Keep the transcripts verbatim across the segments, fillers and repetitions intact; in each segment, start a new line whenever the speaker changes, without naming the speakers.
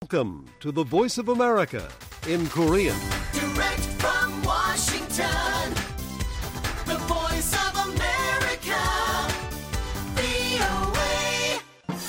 Welcome to the Voice of America in Korean.
Direct from Washington, the Voice of America, 브이오에이.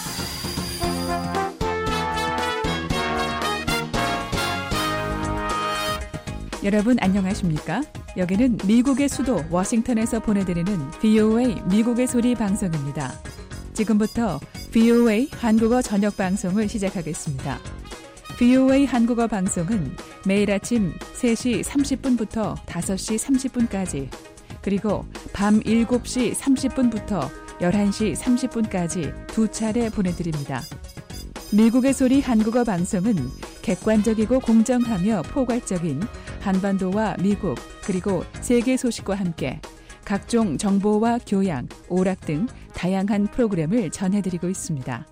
여러분 안녕하십니까? 여기는 미국의 수도 워싱턴에서 보내드리는 브이오에이 미국의 소리 방송입니다. 지금부터 브이오에이 한국어 저녁 방송을 시작하겠습니다. 브이오에이 한국어 방송은 매일 아침 세 시 삼십 분부터 다섯 시 삼십 분까지 그리고 밤 일곱 시 삼십 분부터 열한 시 삼십 분까지 두 차례 보내드립니다. 미국의 소리 한국어 방송은 객관적이고 공정하며 포괄적인 한반도와 미국 그리고 세계 소식과 함께 각종 정보와 교양, 오락 등 다양한 프로그램을 전해드리고 있습니다.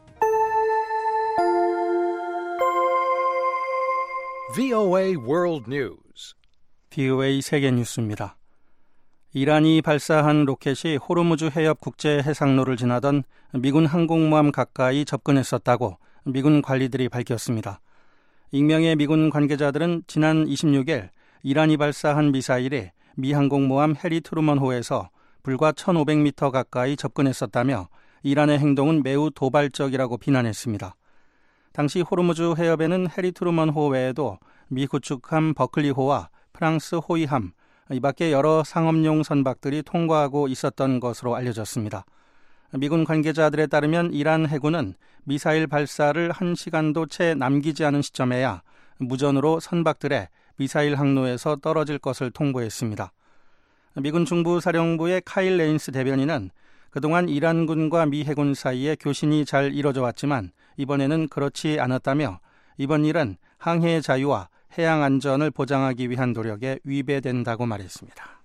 브이오에이 World News.
브이오에이 세계 뉴스입니다. 이란이 발사한 로켓이 호르무즈 해협 국제 해상로를 지나던 미군 항공모함 가까이 접근했었다고 미군 관리들이 밝혔습니다. 익명의 미군 관계자들은 지난 이십육 일 이란이 발사한 미사일이 미 항공모함 해리 트루먼호에서 불과 천오백 미터 가까이 접근했었다며 이란의 행동은 매우 도발적이라고 비난했습니다. 당시 호르무즈 해협에는 해리 트루먼호 외에도 미 구축함 버클리호와 프랑스 호위함, 이 밖에 여러 상업용 선박들이 통과하고 있었던 것으로 알려졌습니다. 미군 관계자들에 따르면 이란 해군은 미사일 발사를 한 시간도 채 남기지 않은 시점에야 무전으로 선박들의 미사일 항로에서 떨어질 것을 통보했습니다. 미군 중부사령부의 카일 레인스 대변인은 그동안 이란군과 미 해군 사이에 교신이 잘 이뤄져 왔지만 이번에는 그렇지 않았다며 이번 일은 항해의 자유와 해양 안전을 보장하기 위한 노력에 위배된다고 말했습니다.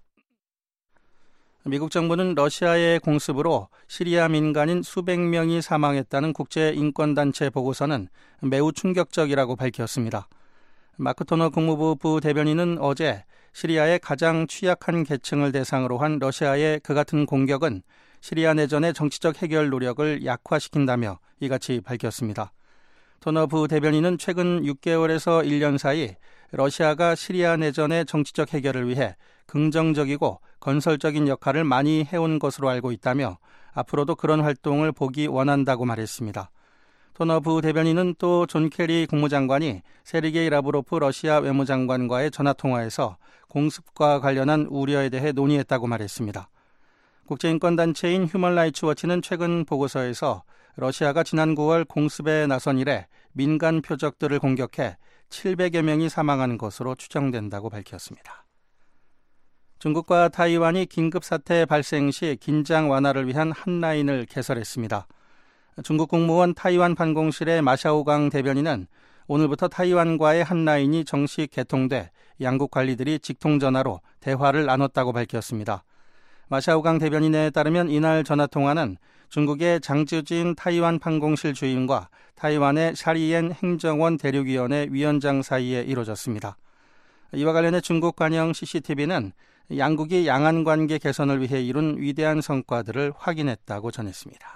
미국 정부는 러시아의 공습으로 시리아 민간인 수백 명이 사망했다는 국제인권단체 보고서는 매우 충격적이라고 밝혔습니다. 마크 토너 국무부 부대변인은 어제 시리아의 가장 취약한 계층을 대상으로 한 러시아의 그 같은 공격은 시리아 내전의 정치적 해결 노력을 약화시킨다며 이같이 밝혔습니다. 토너 부대변인은 최근 육 개월에서 일 년 사이 러시아가 시리아 내전의 정치적 해결을 위해 긍정적이고 건설적인 역할을 많이 해온 것으로 알고 있다며 앞으로도 그런 활동을 보기 원한다고 말했습니다. 토너 부대변인은 또 존 케리 국무장관이 세르게이 라브로프 러시아 외무장관과의 전화통화에서 공습과 관련한 우려에 대해 논의했다고 말했습니다. 국제인권단체인 휴먼 라이츠 워치는 최근 보고서에서 러시아가 지난 구월 공습에 나선 이래 민간 표적들을 공격해 칠백여 명이 사망한 것으로 추정된다고 밝혔습니다. 중국과 타이완이 긴급사태 발생 시 긴장 완화를 위한 한라인을 개설했습니다. 중국 국무원 타이완 반공실의 마샤오강 대변인은 오늘부터 타이완과의 한라인이 정식 개통돼 양국 관리들이 직통전화로 대화를 나눴다고 밝혔습니다. 마샤오강 대변인에 따르면 이날 전화통화는 중국의 장쯔진 타이완 판공실 주임과 타이완의 샤리엔 행정원 대륙위원회 위원장 사이에 이루어졌습니다. 이와 관련해 중국 관영 씨씨티비는 양국이 양안관계 개선을 위해 이룬 위대한 성과들을 확인했다고 전했습니다.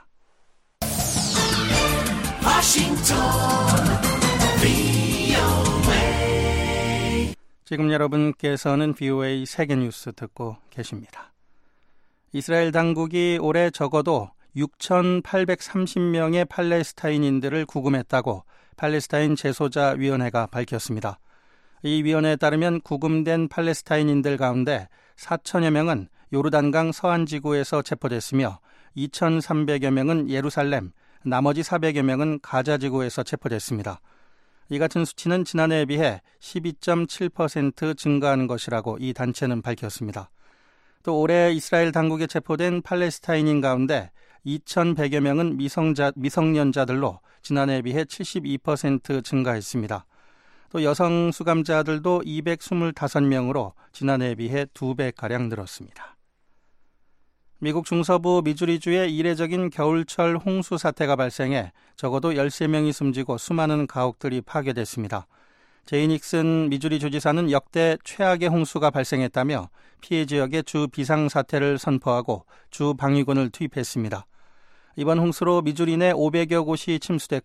워싱턴, 브이오에이.
지금 여러분께서는 브이오에이 세계뉴스 듣고 계십니다. 이스라엘 당국이 올해 적어도 육천팔백삼십 명의 팔레스타인인들을 구금했다고 팔레스타인 재소자위원회가 밝혔습니다. 이 위원회에 따르면 구금된 팔레스타인인들 가운데 사천여 명은 요르단강 서안지구에서 체포됐으며 이천삼백여 명은 예루살렘, 나머지 사백여 명은 가자지구에서 체포됐습니다. 이 같은 수치는 지난해에 비해 십이 점 칠 퍼센트 증가한 것이라고 이 단체는 밝혔습니다. 또 올해 이스라엘 당국에 체포된 팔레스타인인 가운데 이천백여 명은 미성자, 미성년자들로 지난해에 비해 칠십이 퍼센트 증가했습니다. 또 여성 수감자들도 이백이십오 명으로 지난해에 비해 두 배가량 늘었습니다. 미국 중서부 미주리주에 이례적인 겨울철 홍수 사태가 발생해 적어도 열세 명이 숨지고 수많은 가옥들이 파괴됐습니다. 제이 닉슨 미주리 주지사는 역대 최악의 홍수가 발생했다며 피해 지역에 주 비상사태를 선포하고 주 방위군을 투입했습니다. 이번 홍수로 미주리 내 오백여 곳이 침수됐고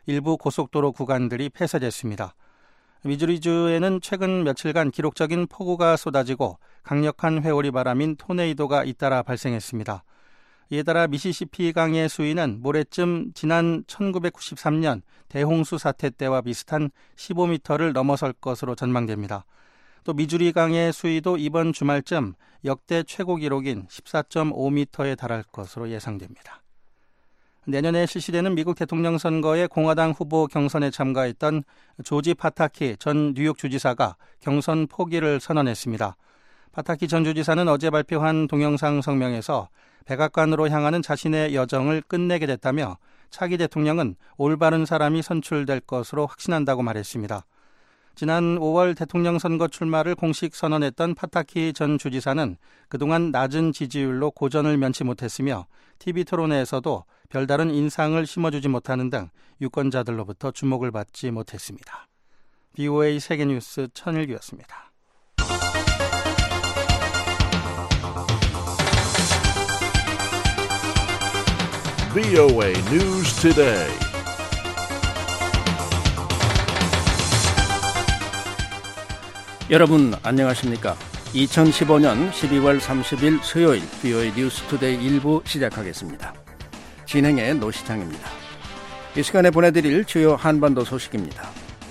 일부 고속도로 구간들이 폐쇄됐습니다. 미주리주에는 최근 며칠간 기록적인 폭우가 쏟아지고 강력한 회오리 바람인 토네이도가 잇따라 발생했습니다. 이에 따라 미시시피 강의 수위는 모레쯤 지난 천구백구십삼 년 대홍수 사태 때와 비슷한 십오 미터를 넘어설 것으로 전망됩니다. 또 미주리 강의 수위도 이번 주말쯤 역대 최고 기록인 십사 점 오 미터에 달할 것으로 예상됩니다. 내년에 실시되는 미국 대통령 선거에 공화당 후보 경선에 참가했던 조지 파타키 전 뉴욕 주지사가 경선 포기를 선언했습니다. 파타키 전 주지사는 어제 발표한 동영상 성명에서 백악관으로 향하는 자신의 여정을 끝내게 됐다며 차기 대통령은 올바른 사람이 선출될 것으로 확신한다고 말했습니다. 지난 오월 대통령 선거 출마를 공식 선언했던 파타키 전 주지사는 그동안 낮은 지지율로 고전을 면치 못했으며 티비 토론회에서도 별다른 인상을 심어주지 못하는 등 유권자들로부터 주목을 받지 못했습니다. 브이오에이 세계뉴스 천일규였습니다.
브이오에이 News Today.
여러분 안녕하십니까? 이천십오 년 십이월 삼십일 수요일 브이오에이 뉴스투데이 일 부 시작하겠습니다. 진행의 노시창입니다. 이 시간에 보내드릴 주요 한반도 소식입니다.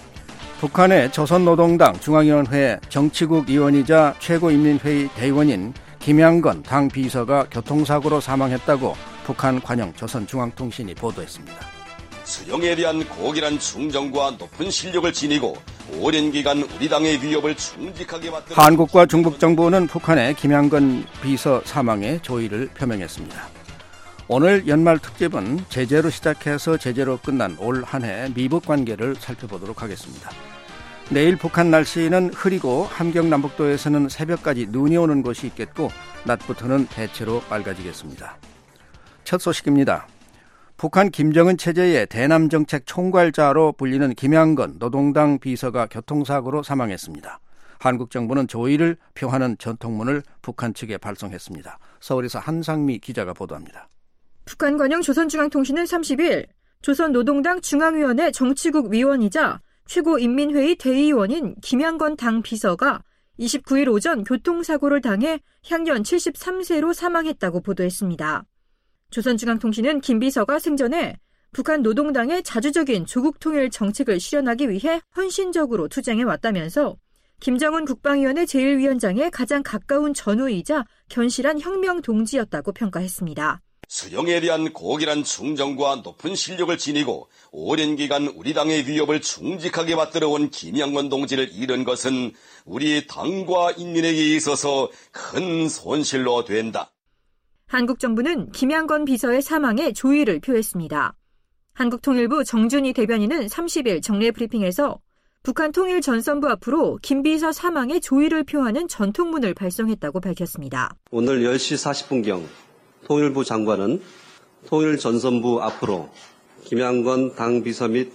북한의 조선노동당 중앙위원회 정치국 위원이자 최고인민회의 대의원인 김양건 당 비서가 교통사고로 사망했다고 북한 관영 조선중앙통신이 보도했습니다.
수령에 대한 고결한 충정과 높은 실력을 지니고 오랜 기간 우리 당의 위협을 충직하게 받들어
한국과 중국 정부는 북한의 김양건 비서 사망의 조의를 표명했습니다. 오늘 연말 특집은 제재로 시작해서 제재로 끝난 올 한 해 미북 관계를 살펴보도록 하겠습니다. 내일 북한 날씨는 흐리고 함경 남북도에서는 새벽까지 눈이 오는 곳이 있겠고 낮부터는 대체로 맑아지겠습니다. 첫 소식입니다. 북한 김정은 체제의 대남정책 총괄자로 불리는 김양건 노동당 비서가 교통사고로 사망했습니다. 한국 정부는 조의를 표하는 전통문을 북한 측에 발송했습니다. 서울에서 한상미 기자가 보도합니다.
북한 관영 조선중앙통신은 삼십일 조선노동당 중앙위원회 정치국 위원이자 최고인민회의 대의원인 김양건 당 비서가 이십구 일 오전 교통사고를 당해 향년 칠십삼 세로 사망했다고 보도했습니다. 조선중앙통신은 김 비서가 생전에 북한 노동당의 자주적인 조국통일 정책을 실현하기 위해 헌신적으로 투쟁해왔다면서 김정은 국방위원회 제일 위원장의 가장 가까운 전우이자 견실한 혁명 동지였다고 평가했습니다.
수령에 대한 고결한 충정과 높은 실력을 지니고 오랜 기간 우리 당의 위협을 충직하게 받들어온 김양건 동지를 잃은 것은 우리 당과 인민에게 있어서 큰 손실로 된다.
한국 정부는 김양건 비서의 사망에 조의를 표했습니다. 한국통일부 정준희 대변인은 삼십일 정례 브리핑에서 북한 통일전선부 앞으로 김 비서 사망에 조의를 표하는 전통문을 발송했다고 밝혔습니다.
오늘 열 시 사십 분경 통일부 장관은 통일전선부 앞으로 김양건 당 비서 및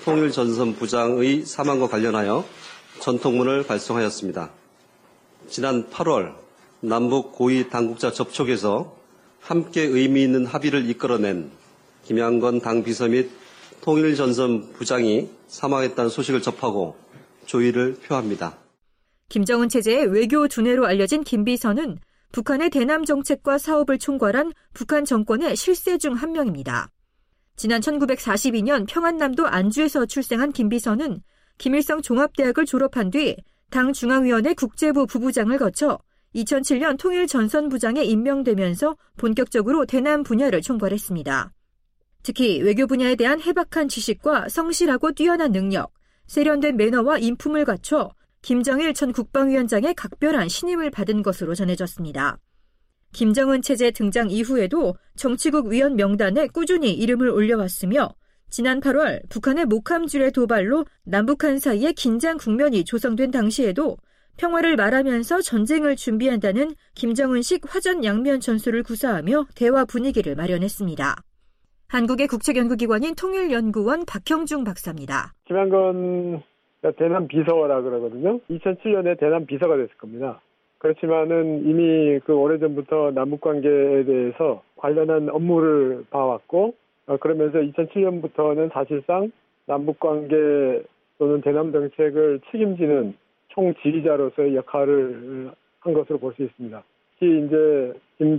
통일전선부장의 사망과 관련하여 전통문을 발송하였습니다. 지난 팔월 남북 고위 당국자 접촉에서 함께 의미 있는 합의를 이끌어낸 김양건 당 비서 및 통일전선 부장이 사망했다는 소식을 접하고 조의를 표합니다.
김정은 체제의 외교 두뇌로 알려진 김 비서는 북한의 대남 정책과 사업을 총괄한 북한 정권의 실세 중 한 명입니다. 지난 천구백사십이 년 평안남도 안주에서 출생한 김 비서는 김일성 종합대학을 졸업한 뒤 당 중앙위원회 국제부 부부장을 거쳐 이천칠 년 통일전선부장에 임명되면서 본격적으로 대남 분야를 총괄했습니다. 특히 외교 분야에 대한 해박한 지식과 성실하고 뛰어난 능력, 세련된 매너와 인품을 갖춰 김정일 전 국방위원장의 각별한 신임을 받은 것으로 전해졌습니다. 김정은 체제 등장 이후에도 정치국 위원 명단에 꾸준히 이름을 올려왔으며 지난 팔월 북한의 목함줄의 도발로 남북한 사이에 긴장 국면이 조성된 당시에도 평화를 말하면서 전쟁을 준비한다는 김정은식 화전양면 전술을 구사하며 대화 분위기를 마련했습니다. 한국의 국책연구기관인 통일연구원 박형중 박사입니다.
김양건 대남 비서라 그러거든요. 이천칠 년에 대남 비서가 됐을 겁니다. 그렇지만은 이미 그 오래전부터 남북관계에 대해서 관련한 업무를 봐왔고 어, 그러면서 이천칠 년부터는 사실상 남북관계 또는 대남 정책을 책임지는 총지휘자로서의 역할을 한 것으로 볼 수 있습니다. 특히 이제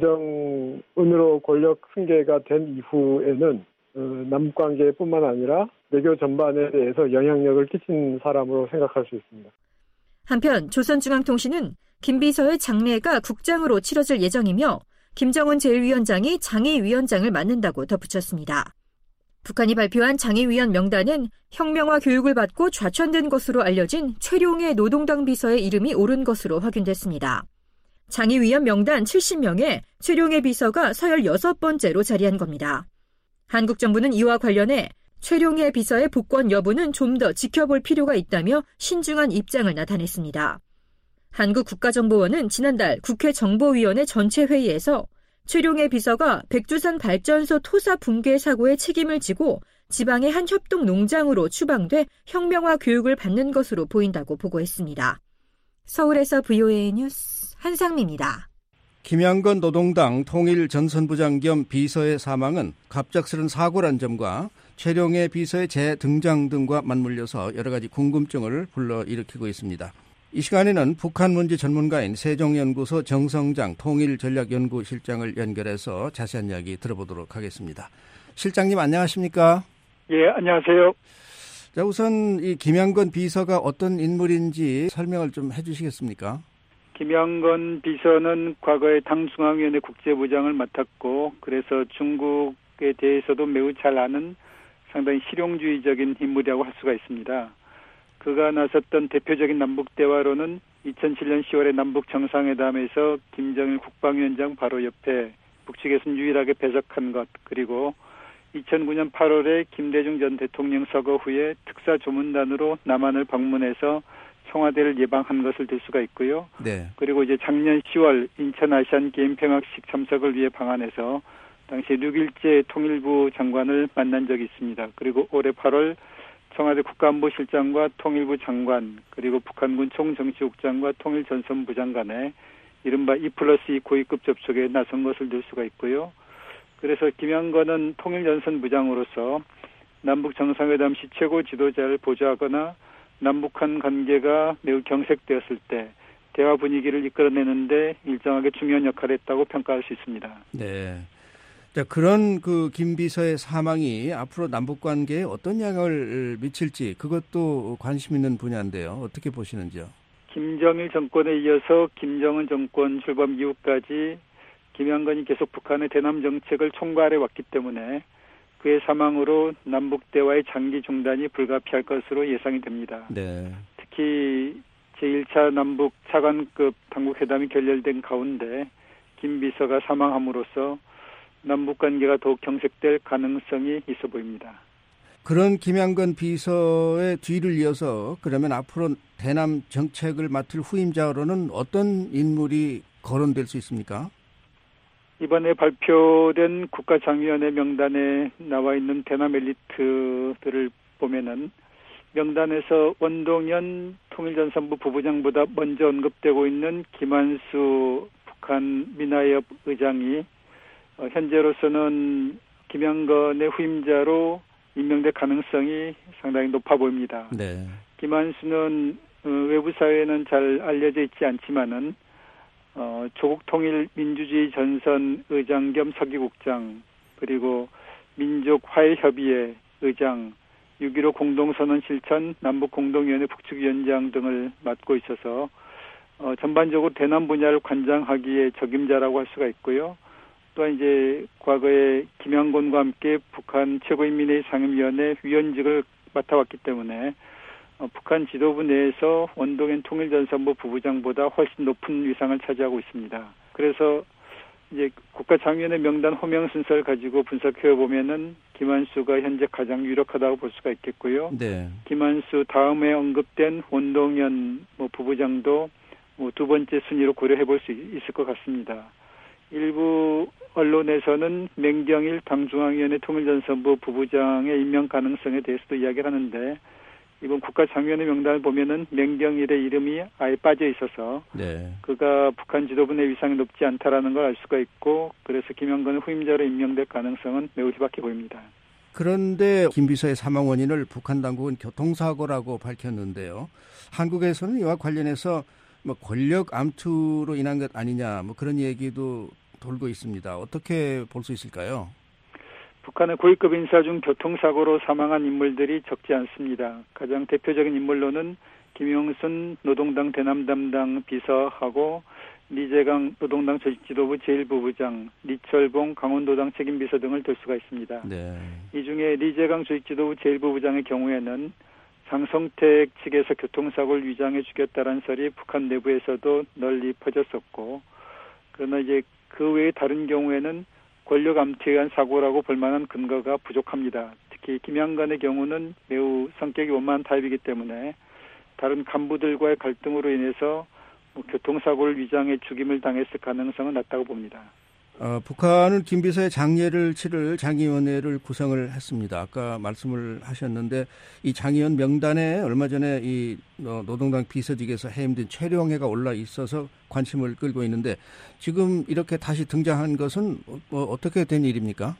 김정은으로 권력 승계가 된 이후에는 어, 남북관계뿐만 아니라 외교 전반에 대해서 영향력을 끼친 사람으로 생각할 수 있습니다.
한편 조선중앙통신은 김 비서의 장례가 국장으로 치러질 예정이며 김정은 제일위원장이 장의위원장을 맡는다고 덧붙였습니다. 북한이 발표한 장의위원 명단은 혁명화 교육을 받고 좌천된 것으로 알려진 최룡해 노동당 비서의 이름이 오른 것으로 확인됐습니다. 장의위원 명단 칠십 명에 최룡해 비서가 서른여섯 번째로 자리한 겁니다. 한국 정부는 이와 관련해 최룡해 비서의 복권 여부는 좀 더 지켜볼 필요가 있다며 신중한 입장을 나타냈습니다. 한국국가정보원은 지난달 국회 정보위원회 전체 회의에서 최룡해 비서가 백두산 발전소 토사 붕괴 사고의 책임을 지고 지방의 한 협동 농장으로 추방돼 혁명화 교육을 받는 것으로 보인다고 보고했습니다. 서울에서 브이오에이 뉴스 한상미입니다.
김양건 노동당 통일전선부장 겸 비서의 사망은 갑작스런 사고란 점과 최룡해 비서의 재등장 등과 맞물려서 여러 가지 궁금증을 불러일으키고 있습니다. 이 시간에는 북한 문제 전문가인 세종연구소 정성장 통일전략연구실장을 연결해서 자세한 이야기 들어보도록 하겠습니다. 실장님 안녕하십니까?
예, 안녕하세요.
자, 우선 이 김양건 비서가 어떤 인물인지 설명을 좀 해주시겠습니까?
김양건 비서는 과거에 당중앙위원회 국제부장을 맡았고 그래서 중국에 대해서도 매우 잘 아는 상당히 실용주의적인 인물이라고 할 수가 있습니다. 그가 나섰던 대표적인 남북대화로는 이천칠 년 시월에 남북 정상회담에서 김정일 국방위원장 바로 옆에 북측에서는 유일하게 배석한 것, 그리고 이천구 년 팔월에 김대중 전 대통령 서거 후에 특사조문단으로 남한을 방문해서 청와대를 예방한 것을 들 수가 있고요.
네.
그리고 이제 작년 시월 인천 아시안 게임 폐막식 참석을 위해 방한해서 당시 류길재 통일부 장관을 만난 적이 있습니다. 그리고 올해 팔월 청와대 국가안보실장과 통일부 장관 그리고 북한군 총정치국장과 통일전선부장 간에 이른바 이 플러스 이 고위급 접촉에 나선 것을 들 수가 있고요. 그래서 김양건은 통일전선부장으로서 남북 정상회담 시 최고 지도자를 보좌하거나 남북한 관계가 매우 경색되었을 때 대화 분위기를 이끌어내는데 일정하게 중요한 역할을 했다고 평가할 수 있습니다.
네. 자, 그런 그 김 비서의 사망이 앞으로 남북 관계에 어떤 영향을 미칠지 그것도 관심 있는 분야인데요. 어떻게 보시는지요?
김정일 정권에 이어서 김정은 정권 출범 이후까지 김양건이 계속 북한의 대남 정책을 총괄해 왔기 때문에 그의 사망으로 남북 대화의 장기 중단이 불가피할 것으로 예상이 됩니다.
네.
특히 제일 차 남북 차관급 당국회담이 결렬된 가운데 김 비서가 사망함으로써 남북 관계가 더욱 경색될 가능성이 있어 보입니다.
그런 김양건 비서의 뒤를 이어서 그러면 앞으로 대남 정책을 맡을 후임자로는 어떤 인물이 거론될 수 있습니까?
이번에 발표된 국가장위원회 명단에 나와 있는 대남 엘리트들을 보면은 명단에서 원동현 통일전선부 부부장보다 먼저 언급되고 있는 김한수 북한 민화협 의장이 현재로서는 김양건의 후임자로 임명될 가능성이 상당히 높아 보입니다.
네.
김한수는 외부 사회에는 잘 알려져 있지 않지만은 어, 조국 통일 민주주의 전선 의장 겸 서기국장 그리고 민족 화해 협의회 의장 육점일오 공동선언 실천 남북 공동위원회 북측위원장 등을 맡고 있어서 어, 전반적으로 대남 분야를 관장하기에 적임자라고 할 수가 있고요. 또한 이제 과거에 김양곤과 함께 북한 최고인민회의 상임위원회 위원직을 맡아왔기 때문에 어, 북한 지도부 내에서 원동현 통일전선부 부부장보다 훨씬 높은 위상을 차지하고 있습니다. 그래서 이제 국가장위원회 명단 호명 순서를 가지고 분석해 보면은 김한수가 현재 가장 유력하다고 볼 수가 있겠고요.
네.
김한수 다음에 언급된 원동현 뭐 부부장도 뭐 두 번째 순위로 고려해 볼 수 있을 것 같습니다. 일부 언론에서는 맹경일 당중앙위원회 통일전선부 부부장의 임명 가능성에 대해서도 이야기를 하는데 이번 국가장위원회 명단을 보면은 맹경일의 이름이 아예 빠져 있어서
네. 그가
북한 지도부 내 위상이 높지 않다라는 걸 알 수가 있고 그래서 김양건의 후임자로 임명될 가능성은 매우 희박해 보입니다.
그런데 김 비서의 사망 원인을 북한 당국은 교통사고라고 밝혔는데요. 한국에서는 이와 관련해서 뭐 권력 암투로 인한 것 아니냐 뭐 그런 얘기도 돌고 있습니다. 어떻게 볼 수 있을까요?
북한의 고위급 인사 중 교통사고로 사망한 인물들이 적지 않습니다. 가장 대표적인 인물로는 김영순 노동당 대남 담당 비서하고 리재강 노동당 조직지도부 제일부부장, 리철봉 강원도당 책임비서 등을 들 수가 있습니다.
네.
이 중에 리재강 조직지도부 제일부부장의 경우에는 장성택 측에서 교통사고를 위장해 죽였다는 설이 북한 내부에서도 널리 퍼졌었고, 그러나 이제 그 외의 다른 경우에는 권력 암투에 의한 사고라고 볼 만한 근거가 부족합니다. 특히 김양간의 경우는 매우 성격이 원만한 타입이기 때문에 다른 간부들과의 갈등으로 인해서 뭐 교통사고를 위장해 죽임을 당했을 가능성은 낮다고 봅니다.
어, 북한은 김 비서의 장례를 치를 장의원회를 구성을 했습니다. 아까 말씀을 하셨는데 이 장의원 명단에 얼마 전에 이 노동당 비서직에서 해임된 최룡해가 올라 있어서 관심을 끌고 있는데 지금 이렇게 다시 등장한 것은 뭐 어떻게 된 일입니까?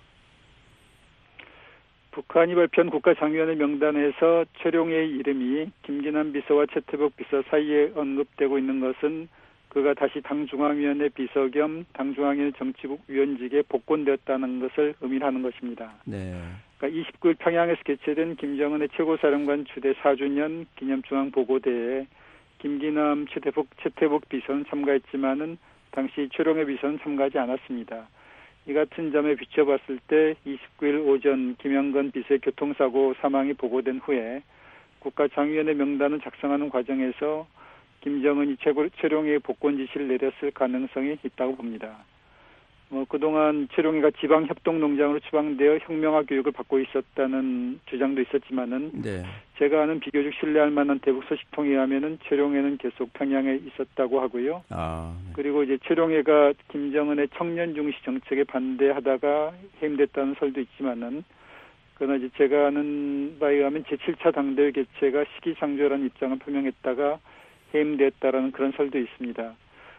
북한이 발표한 국가장의원회 명단에서 최룡해의 이름이 김기남 비서와 최태복 비서 사이에 언급되고 있는 것은 그가 다시 당중앙위원회 비서 겸 당중앙위원회 정치국 위원직에 복권되었다는 것을 의미하는 것입니다.
네.
그러니까 이십구 일 평양에서 개최된 김정은의 최고사령관 추대 사 주년 기념중앙보고대회에 김기남, 최태복, 최태복 비서는 참가했지만은 당시 최룡해 비서는 참가하지 않았습니다. 이 같은 점에 비춰봤을 때 이십구 일 오전 김영건 비서의 교통사고 사망이 보고된 후에 국가장의원회 명단을 작성하는 과정에서 김정은이 최룡해의 복권 지시를 내렸을 가능성이 있다고 봅니다. 뭐 그동안 최룡해가 지방협동농장으로 추방되어 혁명화 교육을 받고 있었다는 주장도 있었지만은
네.
제가 아는 비교적 신뢰할 만한 대북 소식통에 의하면은 최룡해는 계속 평양에 있었다고 하고요.
아, 네.
그리고 이제 최룡해가 김정은의 청년 중시 정책에 반대하다가 해임됐다는 설도 있지만은 그러나 이제 제가 아는 바에 의하면 제칠 차 당대회 개최가 시기상조라는 입장을 표명했다가 해임됐다라는 그런 설도 있습니다.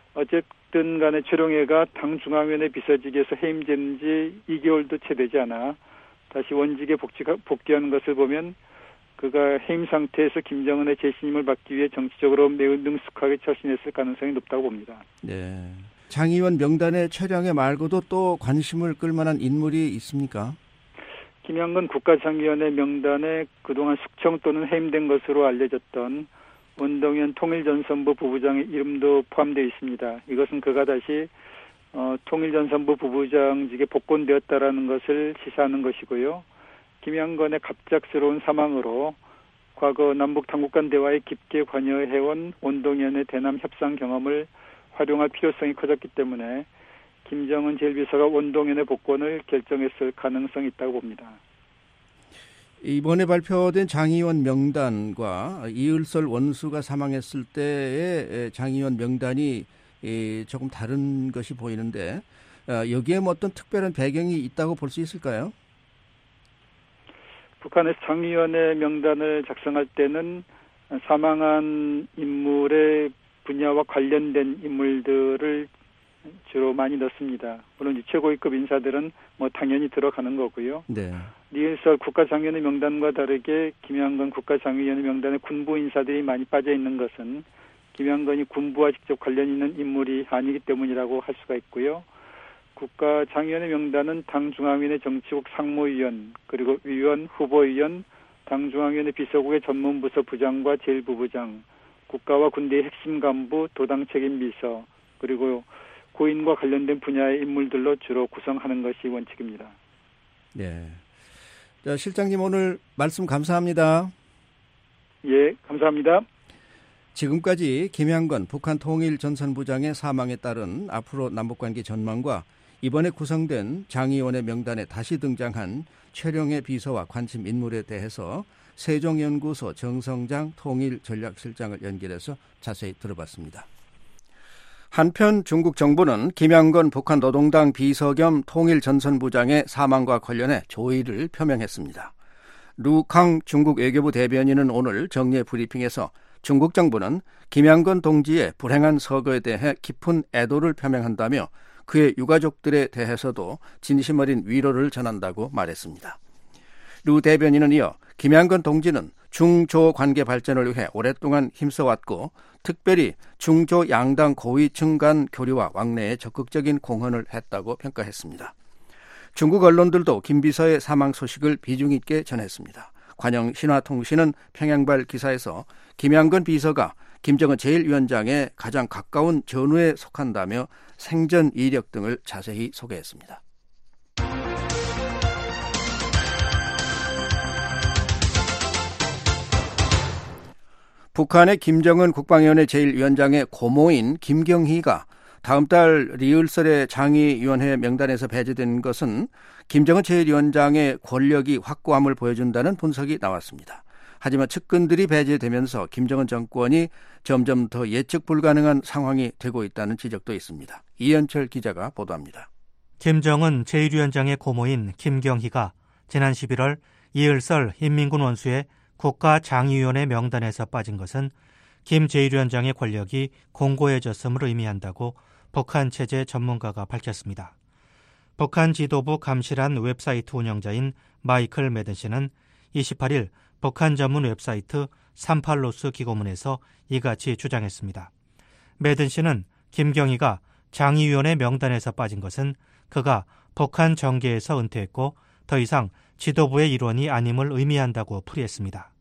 어쨌든 간에 최룡해가 당중앙위원회 비서직에서 해임된 지 이 개월도 채 되지 않아 다시 원직에 복지가, 복귀하는 것을 보면 그가 해임 상태에서 김정은의 재신임을 받기 위해 정치적으로 매우 능숙하게 처신했을 가능성이 높다고 봅니다.
네. 장의원 명단에 최룡해 말고도 또 관심을 끌만한 인물이 있습니까?
김양건 국가장의원회 명단에 그동안 숙청 또는 해임된 것으로 알려졌던 원동현 통일전선부 부부장의 이름도 포함되어 있습니다. 이것은 그가 다시 어, 통일전선부 부부장직에 복권되었다라는 것을 시사하는 것이고요. 김양건의 갑작스러운 사망으로 과거 남북 당국 간 대화에 깊게 관여해온 원동현의 대남 협상 경험을 활용할 필요성이 커졌기 때문에 김정은 제일비서가 원동현의 복권을 결정했을 가능성이 있다고 봅니다.
이번에 발표된 장의원 명단과 이을설 원수가 사망했을 때의 장의원 명단이 조금 다른 것이 보이는데 여기에 뭐 어떤 특별한 배경이 있다고 볼 수 있을까요?
북한의 장의원의 명단을 작성할 때는 사망한 인물의 분야와 관련된 인물들을 주로 많이 넣습니다. 물론 최고위급 인사들은 뭐 당연히 들어가는 거고요.
네. 리을설
국가장의원의 명단과 다르게 김양건 국가장의원의 명단에 군부 인사들이 많이 빠져 있는 것은 김양건이 군부와 직접 관련 있는 인물이 아니기 때문이라고 할 수가 있고요. 국가장의원의 명단은 당중앙위원회 정치국 상무위원, 그리고 위원, 후보위원, 당중앙위원회 비서국의 전문부서 부장과 제일부부장, 국가와 군대의 핵심 간부, 도당 책임비서, 그리고 고인과 관련된 분야의 인물들로 주로 구성하는 것이 원칙입니다.
네. 자, 실장님 오늘 말씀 감사합니다.
예, 감사합니다.
지금까지 김양건 북한 통일전선부장의 사망에 따른 앞으로 남북관계 전망과 이번에 구성된 장의원의 명단에 다시 등장한 최룡해 비서와 관심 인물에 대해서 세종연구소 정성장 통일전략실장을 연결해서 자세히 들어봤습니다. 한편 중국 정부는 김양건 북한 노동당 비서 겸 통일전선부장의 사망과 관련해 조의를 표명했습니다. 루캉 중국 외교부 대변인은 오늘 정례 브리핑에서 중국 정부는 김양건 동지의 불행한 서거에 대해 깊은 애도를 표명한다며 그의 유가족들에 대해서도 진심 어린 위로를 전한다고 말했습니다. 루 대변인은 이어 김양건 동지는 중조 관계 발전을 위해 오랫동안 힘써왔고 특별히 중조 양당 고위층 간 교류와 왕래에 적극적인 공헌을 했다고 평가했습니다. 중국 언론들도 김 비서의 사망 소식을 비중 있게 전했습니다. 관영 신화통신은 평양발 기사에서 김양건 비서가 김정은 제일 위원장의 가장 가까운 전우에 속한다며 생전 이력 등을 자세히 소개했습니다. 북한의 김정은 국방위원회 제일 위원장의 고모인 김경희가 다음 달 리을설의 장의위원회 명단에서 배제된 것은 김정은 제일 위원장의 권력이 확고함을 보여준다는 분석이 나왔습니다. 하지만 측근들이 배제되면서 김정은 정권이 점점 더 예측 불가능한 상황이 되고 있다는 지적도 있습니다. 이현철 기자가 보도합니다.
김정은 제일 위원장의 고모인 김경희가 지난 십일월 이을설 인민군 원수의 국가장의위원회 명단에서 빠진 것은 김 제일 위원장의 권력이 공고해졌음을 의미한다고 북한 체제 전문가가 밝혔습니다. 북한 지도부 감시란 웹사이트 운영자인 마이클 매든 씨는 이십팔일 북한 전문 웹사이트 삼팔로스 기고문에서 이같이 주장했습니다. 매든 씨는 김경희가 장의위원회 명단에서 빠진 것은 그가 북한 정계에서 은퇴했고 더 이상 지도부의 일원이 아님을 의미한다고 풀이했습니다.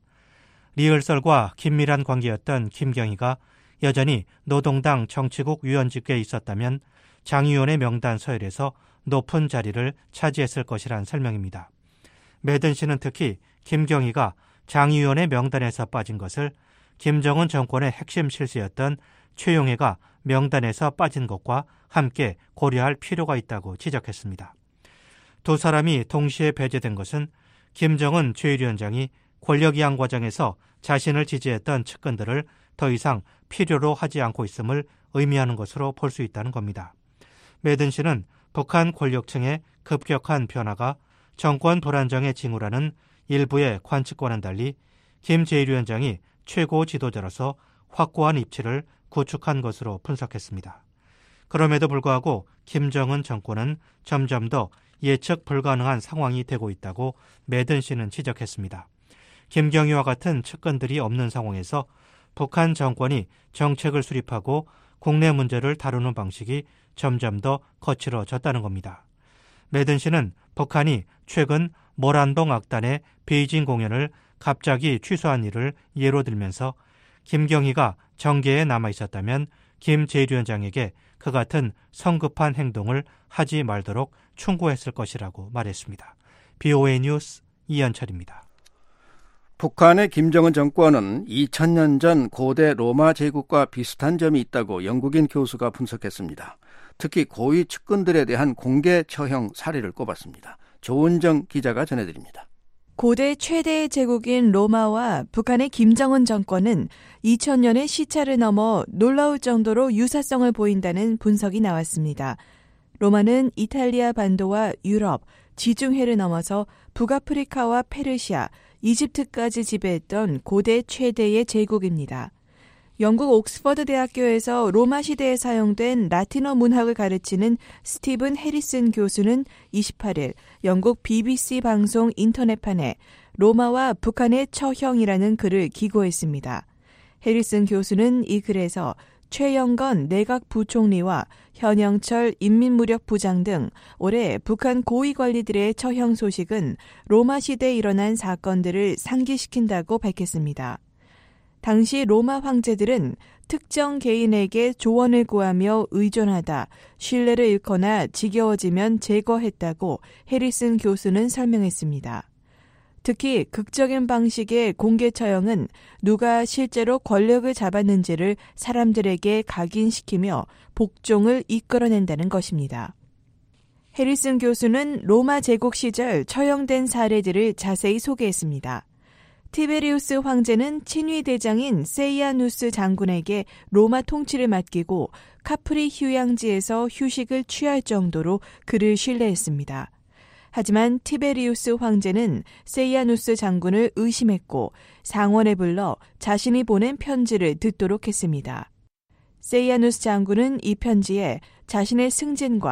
리을설과 긴밀한 관계였던 김경희가 여전히 노동당 정치국 위원직에 있었다면 장의위원회 명단 서열에서 높은 자리를 차지했을 것이란 설명입니다. 매든 씨는 특히 김경희가 장의위원회 명단에서 빠진 것을 김정은 정권의 핵심 실세였던 최용해가 명단에서 빠진 것과 함께 고려할 필요가 있다고 지적했습니다. 두 사람이 동시에 배제된 것은 김정은 제일 위원장이 권력이양 과정에서 자신을 지지했던 측근들을 더 이상 필요로 하지 않고 있음을 의미하는 것으로 볼 수 있다는 겁니다. 매든 씨는 북한 권력층의 급격한 변화가 정권 불안정의 징후라는 일부의 관측과는 달리 김 제일 위원장이 최고 지도자로서 확고한 입지를 구축한 것으로 분석했습니다. 그럼에도 불구하고 김정은 정권은 점점 더 예측 불가능한 상황이 되고 있다고 매든 씨는 지적했습니다. 김경희와 같은 측근들이 없는 상황에서 북한 정권이 정책을 수립하고 국내 문제를 다루는 방식이 점점 더 거칠어졌다는 겁니다. 매든 씨는 북한이 최근 모란동 악단의 베이징 공연을 갑자기 취소한 일을 예로 들면서 김경희가 정계에 남아있었다면 김 제일 위원장에게 그 같은 성급한 행동을 하지 말도록 충고했을 것이라고 말했습니다. 비오에이 뉴스 이현철입니다.
북한의 김정은 정권은 이천 년 전 고대 로마 제국과 비슷한 점이 있다고 영국인 교수가 분석했습니다. 특히 고위 측근들에 대한 공개 처형 사례를 꼽았습니다. 조은정 기자가 전해드립니다.
고대 최대의 제국인 로마와 북한의 김정은 정권은 이천 년의 시차를 넘어 놀라울 정도로 유사성을 보인다는 분석이 나왔습니다. 로마는 이탈리아 반도와 유럽, 지중해를 넘어서 북아프리카와 페르시아, 이집트까지 지배했던 고대 최대의 제국입니다. 영국 옥스퍼드 대학교에서 로마 시대에 사용된 라틴어 문학을 가르치는 스티븐 해리슨 교수는 이십팔일 영국 비비씨 방송 인터넷판에 로마와 북한의 처형이라는 글을 기고했습니다. 해리슨 교수는 이 글에서 최영건 내각 부총리와 현영철 인민무력부장 등 올해 북한 고위 관리들의 처형 소식은 로마 시대에 일어난 사건들을 상기시킨다고 밝혔습니다. 당시 로마 황제들은 특정 개인에게 조언을 구하며 의존하다 신뢰를 잃거나 지겨워지면 제거했다고 해리슨 교수는 설명했습니다. 특히 극적인 방식의 공개 처형은 누가 실제로 권력을 잡았는지를 사람들에게 각인시키며 복종을 이끌어낸다는 것입니다. 해리슨 교수는 로마 제국 시절 처형된 사례들을 자세히 소개했습니다. 티베리우스 황제는 친위 대장인 세이아누스 장군에게 로마 통치를 맡기고 카프리 휴양지에서 휴식을 취할 정도로 그를 신뢰했습니다. 하지만 티베리우스 황제는 세이아누스 장군을 의심했고 상원에 불러 자신이 보낸 편지를 듣도록 했습니다. 세이아누스 장군은 이 편지에 자신의 승진과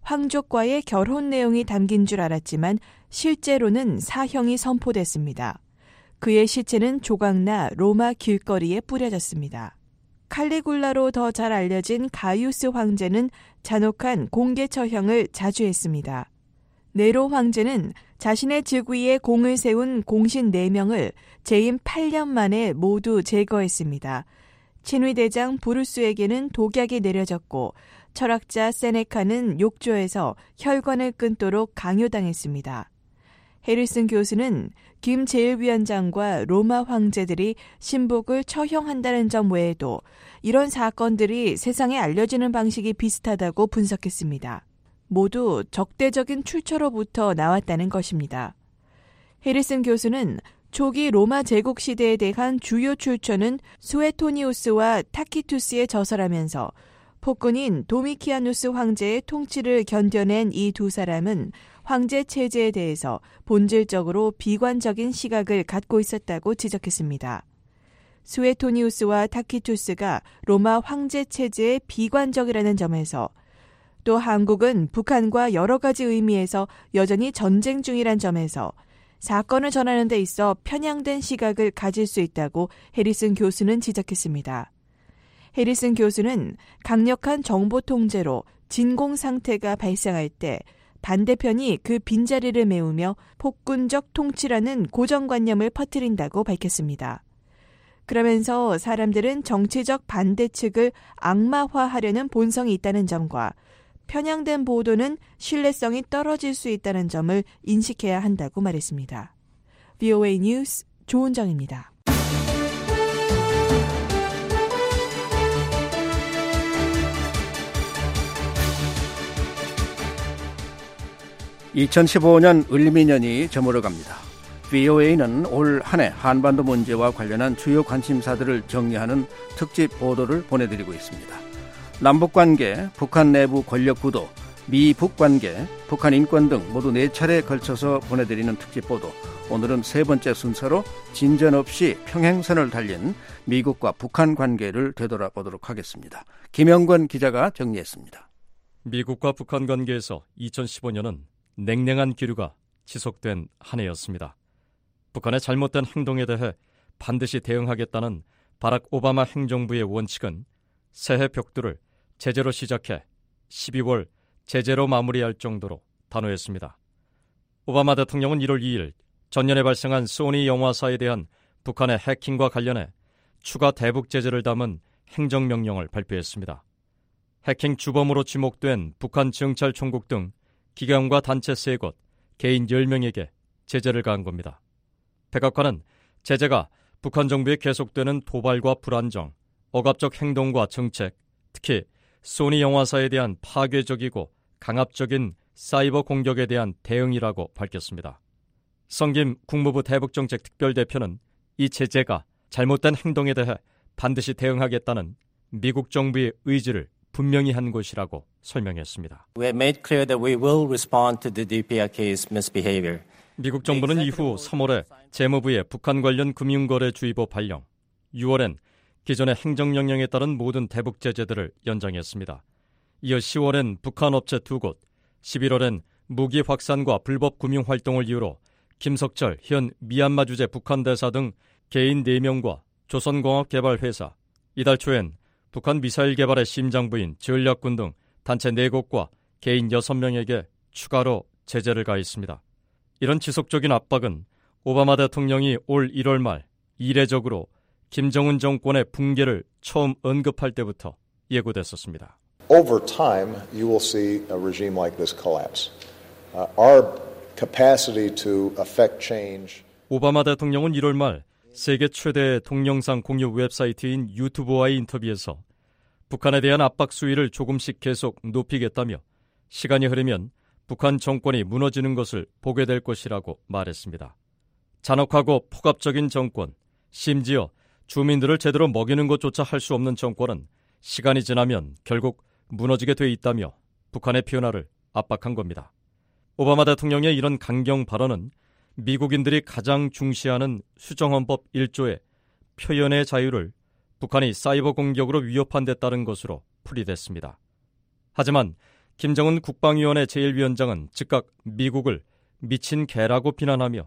황족과의 결혼 내용이 담긴 줄 알았지만 실제로는 사형이 선포됐습니다. 그의 시체는 조각나 로마 길거리에 뿌려졌습니다. 칼리굴라로 더 잘 알려진 가이우스 황제는 잔혹한 공개 처형을 자주 했습니다. 네로 황제는 자신의 즉위에 공을 세운 공신 네 명을 재임 팔 년 만에 모두 제거했습니다. 친위대장 브루스에게는 독약이 내려졌고 철학자 세네카는 욕조에서 혈관을 끊도록 강요당했습니다. 해리슨 교수는 김 제일위원장과 로마 황제들이 신복을 처형한다는 점 외에도 이런 사건들이 세상에 알려지는 방식이 비슷하다고 분석했습니다. 모두 적대적인 출처로부터 나왔다는 것입니다. 해리슨 교수는 초기 로마 제국 시대에 대한 주요 출처는 수에토니우스와 타키투스의 저서라면서 폭군인 도미키아누스 황제의 통치를 견뎌낸 이 두 사람은 황제 체제에 대해서 본질적으로 비관적인 시각을 갖고 있었다고 지적했습니다. 수에토니우스와 타키투스가 로마 황제 체제에 비관적이라는 점에서 또 한국은 북한과 여러 가지 의미에서 여전히 전쟁 중이란 점에서 사건을 전하는 데 있어 편향된 시각을 가질 수 있다고 해리슨 교수는 지적했습니다. 해리슨 교수는 강력한 정보 통제로 진공 상태가 발생할 때 반대편이 그 빈자리를 메우며 폭군적 통치라는 고정관념을 퍼뜨린다고 밝혔습니다. 그러면서 사람들은 정치적 반대측을 악마화하려는 본성이 있다는 점과 편향된 보도는 신뢰성이 떨어질 수 있다는 점을 인식해야 한다고 말했습니다. 브이오에이 뉴스 조은정입니다.
이천십오 년 을미년이 저물어갑니다. 브이오에이는 올 한 해 한반도 문제와 관련한 주요 관심사들을 정리하는 특집 보도를 보내드리고 있습니다. 남북관계, 북한 내부 권력구도, 미북관계, 북한 인권 등 모두 네 차례에 걸쳐서 보내드리는 특집 보도. 오늘은 세 번째 순서로 진전 없이 평행선을 달린 미국과 북한 관계를 되돌아보도록 하겠습니다. 김영권 기자가 정리했습니다.
미국과 북한 관계에서 이천십오 년은 냉랭한 기류가 지속된 한 해였습니다. 북한의 잘못된 행동에 대해 반드시 대응하겠다는 바락 오바마 행정부의 원칙은 새해 벽두를 제재로 시작해 십이월 제재로 마무리할 정도로 단호했습니다. 오바마 대통령은 일월 이일 전년에 발생한 소니 영화사에 대한 북한의 해킹과 관련해 추가 대북 제재를 담은 행정명령을 발표했습니다. 해킹 주범으로 지목된 북한 정찰총국 등 기관과 단체 세 곳, 개인 열 명에게 제재를 가한 겁니다. 백악관은 제재가 북한 정부의 계속되는 도발과 불안정, 억압적 행동과 정책, 특히 소니 영화사에 대한 파괴적이고 강압적인 사이버 공격에 대한 대응이라고 밝혔습니다. 성김 국무부 대북정책 특별대표는 이 제재가 잘못된 행동에 대해 반드시 대응하겠다는 미국 정부의 의지를 분명히 한 것이라고 설명했습니다.
We have made clear that we will respond to the 디피아르케이's misbehavior.
미국 정부는 이후 삼월에 재무부의 북한 관련 금융거래 주의보 발령, 유월엔 기존의 행정명령에 따른 모든 대북 제재들을 연장했습니다. 이어 시월엔 북한 업체 두 곳, 십일월엔 무기 확산과 불법 금융 활동을 이유로 김석철 현 미얀마 주재 북한 대사 등 개인 네 명과 조선공업개발회사, 이달 초엔 북한 미사일 개발의 심장부인 전략군 등 단체 네 곳과 개인 여섯 명에게 추가로 제재를 가했습니다. 이런 지속적인 압박은 오바마 대통령이 올 일월 말 이례적으로 김정은 정권의 붕괴를 처음 언급할 때부터 예고됐었습니다.
Over time, you will see a regime like this collapse. Uh, our capacity to affect change.
오바마 대통령은 일월 말 세계 최대 동영상 공유 웹사이트인 유튜브와의 인터뷰에서 북한에 대한 압박 수위를 조금씩 계속 높이겠다며 시간이 흐르면 북한 정권이 무너지는 것을 보게 될 것이라고 말했습니다. 잔혹하고 폭압적인 정권, 심지어 주민들을 제대로 먹이는 것조차 할 수 없는 정권은 시간이 지나면 결국 무너지게 돼 있다며 북한의 변화를 압박한 겁니다. 오바마 대통령의 이런 강경 발언은 미국인들이 가장 중시하는 수정헌법 일 조의 표현의 자유를 북한이 사이버 공격으로 위협한 데 따른 것으로 풀이됐습니다. 하지만 김정은 국방위원회 제일 위원장은 즉각 미국을 미친 개라고 비난하며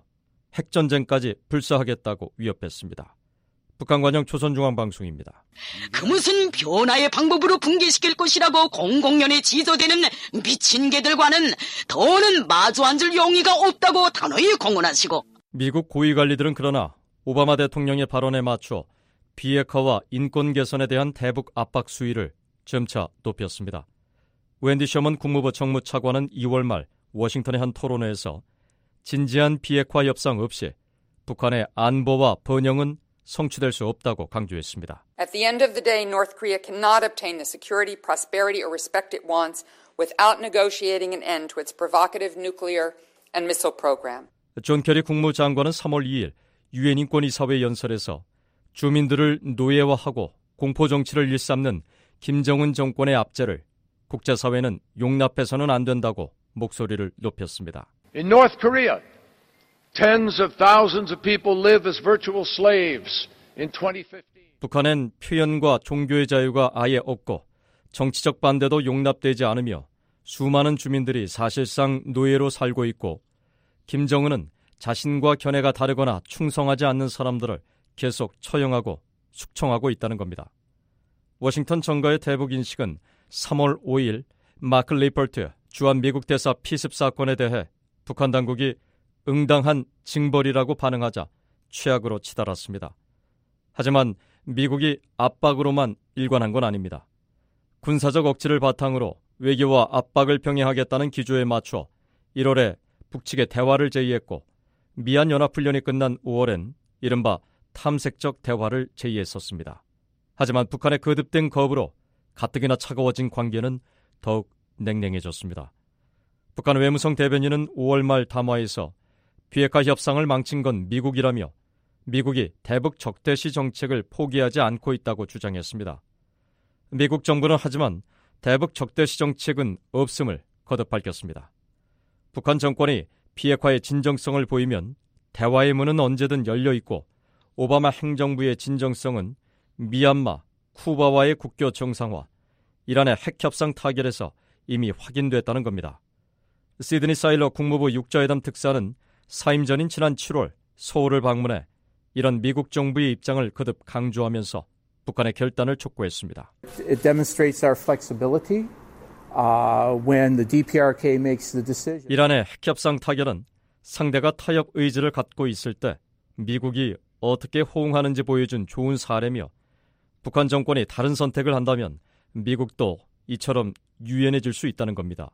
핵전쟁까지 불사하겠다고 위협했습니다. 북한관영 조선중앙방송입니다.
그 무슨 변화의 방법으로 붕괴시킬 것이라고 공공연히 지도되는 미친 개들과는 더는 마주 앉을 용의가 없다고 단호히 공언하시고,
미국 고위관리들은 그러나 오바마 대통령의 발언에 맞춰 비핵화와 인권 개선에 대한 대북 압박 수위를 점차 높였습니다. 웬디 셔먼 국무부 정무차관은 이월 말 워싱턴의 한 토론회에서 진지한 비핵화 협상 없이 북한의 안보와 번영은 성취될 수 없다고 강조했습니다.
At the end of the day, North Korea cannot obtain the security, prosperity, or respect it wants without negotiating an end to its provocative nuclear and missile program.
존 캐리 국무장관은 삼월 이일 유엔 인권이사회 연설에서 주민들을 노예화하고 공포 정치를 일삼는 김정은 정권의 압제를 국제사회는 용납해서는 안 된다고 목소리를 높였습니다.
In North Korea, tens of thousands of people live as virtual slaves in twenty fifteen.
북한엔 표현과 종교의 자유가 아예 없고 정치적 반대도 용납되지 않으며 수많은 주민들이 사실상 노예로 살고 있고, 김정은은 자신과 견해가 다르거나 충성하지 않는 사람들을 계속 처형하고 숙청하고 있다는 겁니다. 워싱턴 정가의 대북 인식은 삼월 오일 마크 리퍼트 주한 미국 대사 피습 사건에 대해 북한 당국이 응당한 징벌이라고 반응하자 최악으로 치달았습니다. 하지만 미국이 압박으로만 일관한 건 아닙니다. 군사적 억지를 바탕으로 외교와 압박을 병행하겠다는 기조에 맞춰 일월에 북측에 대화를 제의했고, 미얀연합훈련이 끝난 오월엔 이른바 탐색적 대화를 제의했었습니다. 하지만 북한의 거듭된 거부로 가뜩이나 차가워진 관계는 더욱 냉랭해졌습니다. 북한 외무성 대변인은 오월 말 담화에서 비핵화 협상을 망친 건 미국이라며 미국이 대북 적대시 정책을 포기하지 않고 있다고 주장했습니다. 미국 정부는 하지만 대북 적대시 정책은 없음을 거듭 밝혔습니다. 북한 정권이 비핵화의 진정성을 보이면 대화의 문은 언제든 열려있고, 오바마 행정부의 진정성은 미얀마, 쿠바와의 국교 정상화, 이란의 핵협상 타결에서 이미 확인됐다는 겁니다. 시드니 사일러 국무부 육자회담 특사는 사임 전인 지난 칠월 서울을 방문해 이런 미국 정부의 입장을 거듭 강조하면서 북한의 결단을 촉구했습니다.
It demonstrates our flexibility uh, when the 디피아르케이 makes the decision.
이란의 핵협상 타결은 상대가 타협 의지를 갖고 있을 때 미국이 어떻게 호응하는지 보여준 좋은 사례며, 북한 정권이 다른 선택을 한다면 미국도 이처럼 유연해질 수 있다는 겁니다.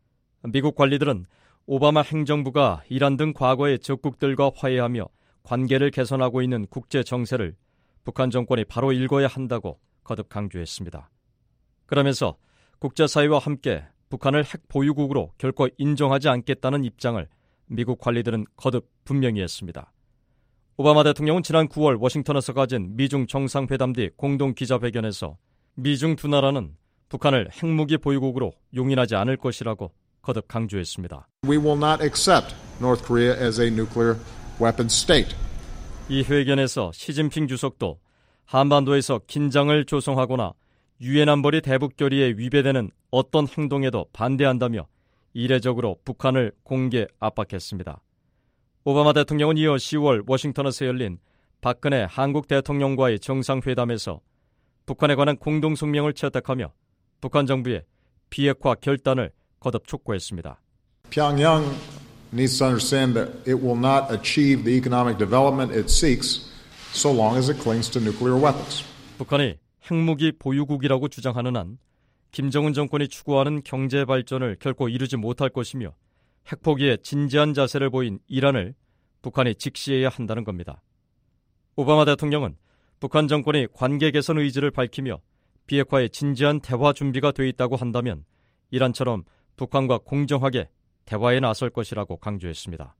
미국 관리들은 오바마 행정부가 이란 등 과거의 적국들과 화해하며 관계를 개선하고 있는 국제 정세를 북한 정권이 바로 읽어야 한다고 거듭 강조했습니다. 그러면서 국제사회와 함께 북한을 핵 보유국으로 결코 인정하지 않겠다는 입장을 미국 관리들은 거듭 분명히 했습니다. 오바마 대통령은 지난 구월 워싱턴에서 가진 미중 정상회담 뒤 공동 기자회견에서 미중 두 나라는 북한을 핵무기 보유국으로 용인하지 않을 것이라고 거듭 강조했습니다.
We will not accept North Korea as a nuclear weapon state.
이 회견에서 시진핑 주석도 한반도에서 긴장을 조성하거나 유엔 안보리 대북 결의에 위배되는 어떤 행동에도 반대한다며 이례적으로 북한을 공개 압박했습니다. 오바마 대통령은 이어 시월 워싱턴에서 열린 박근혜 한국 대통령과의 정상회담에서 북한에 관한 공동성명을 채택하며 북한 정부의 비핵화 결단을 거듭 촉구했습니다.
Pyongyang needs to understand that it will not achieve the economic development it seeks so long as it clings to nuclear weapons.
북한이 핵무기 보유국이라고 주장하는 한 김정은 정권이 추구하는 경제 발전을 결코 이루지 못할 것이며, 핵포기에 진지한 자세를 보인 이란을 북한이 직시해야 한다는 겁니다. 오바마 대통령은 북한 정권이 관계 개선 의지를 밝히며 비핵화에 진지한 대화 준비가 돼 있다고 한다면 이란처럼 북한과 공정하게 대화에 나설 것이라고 강조했습니다.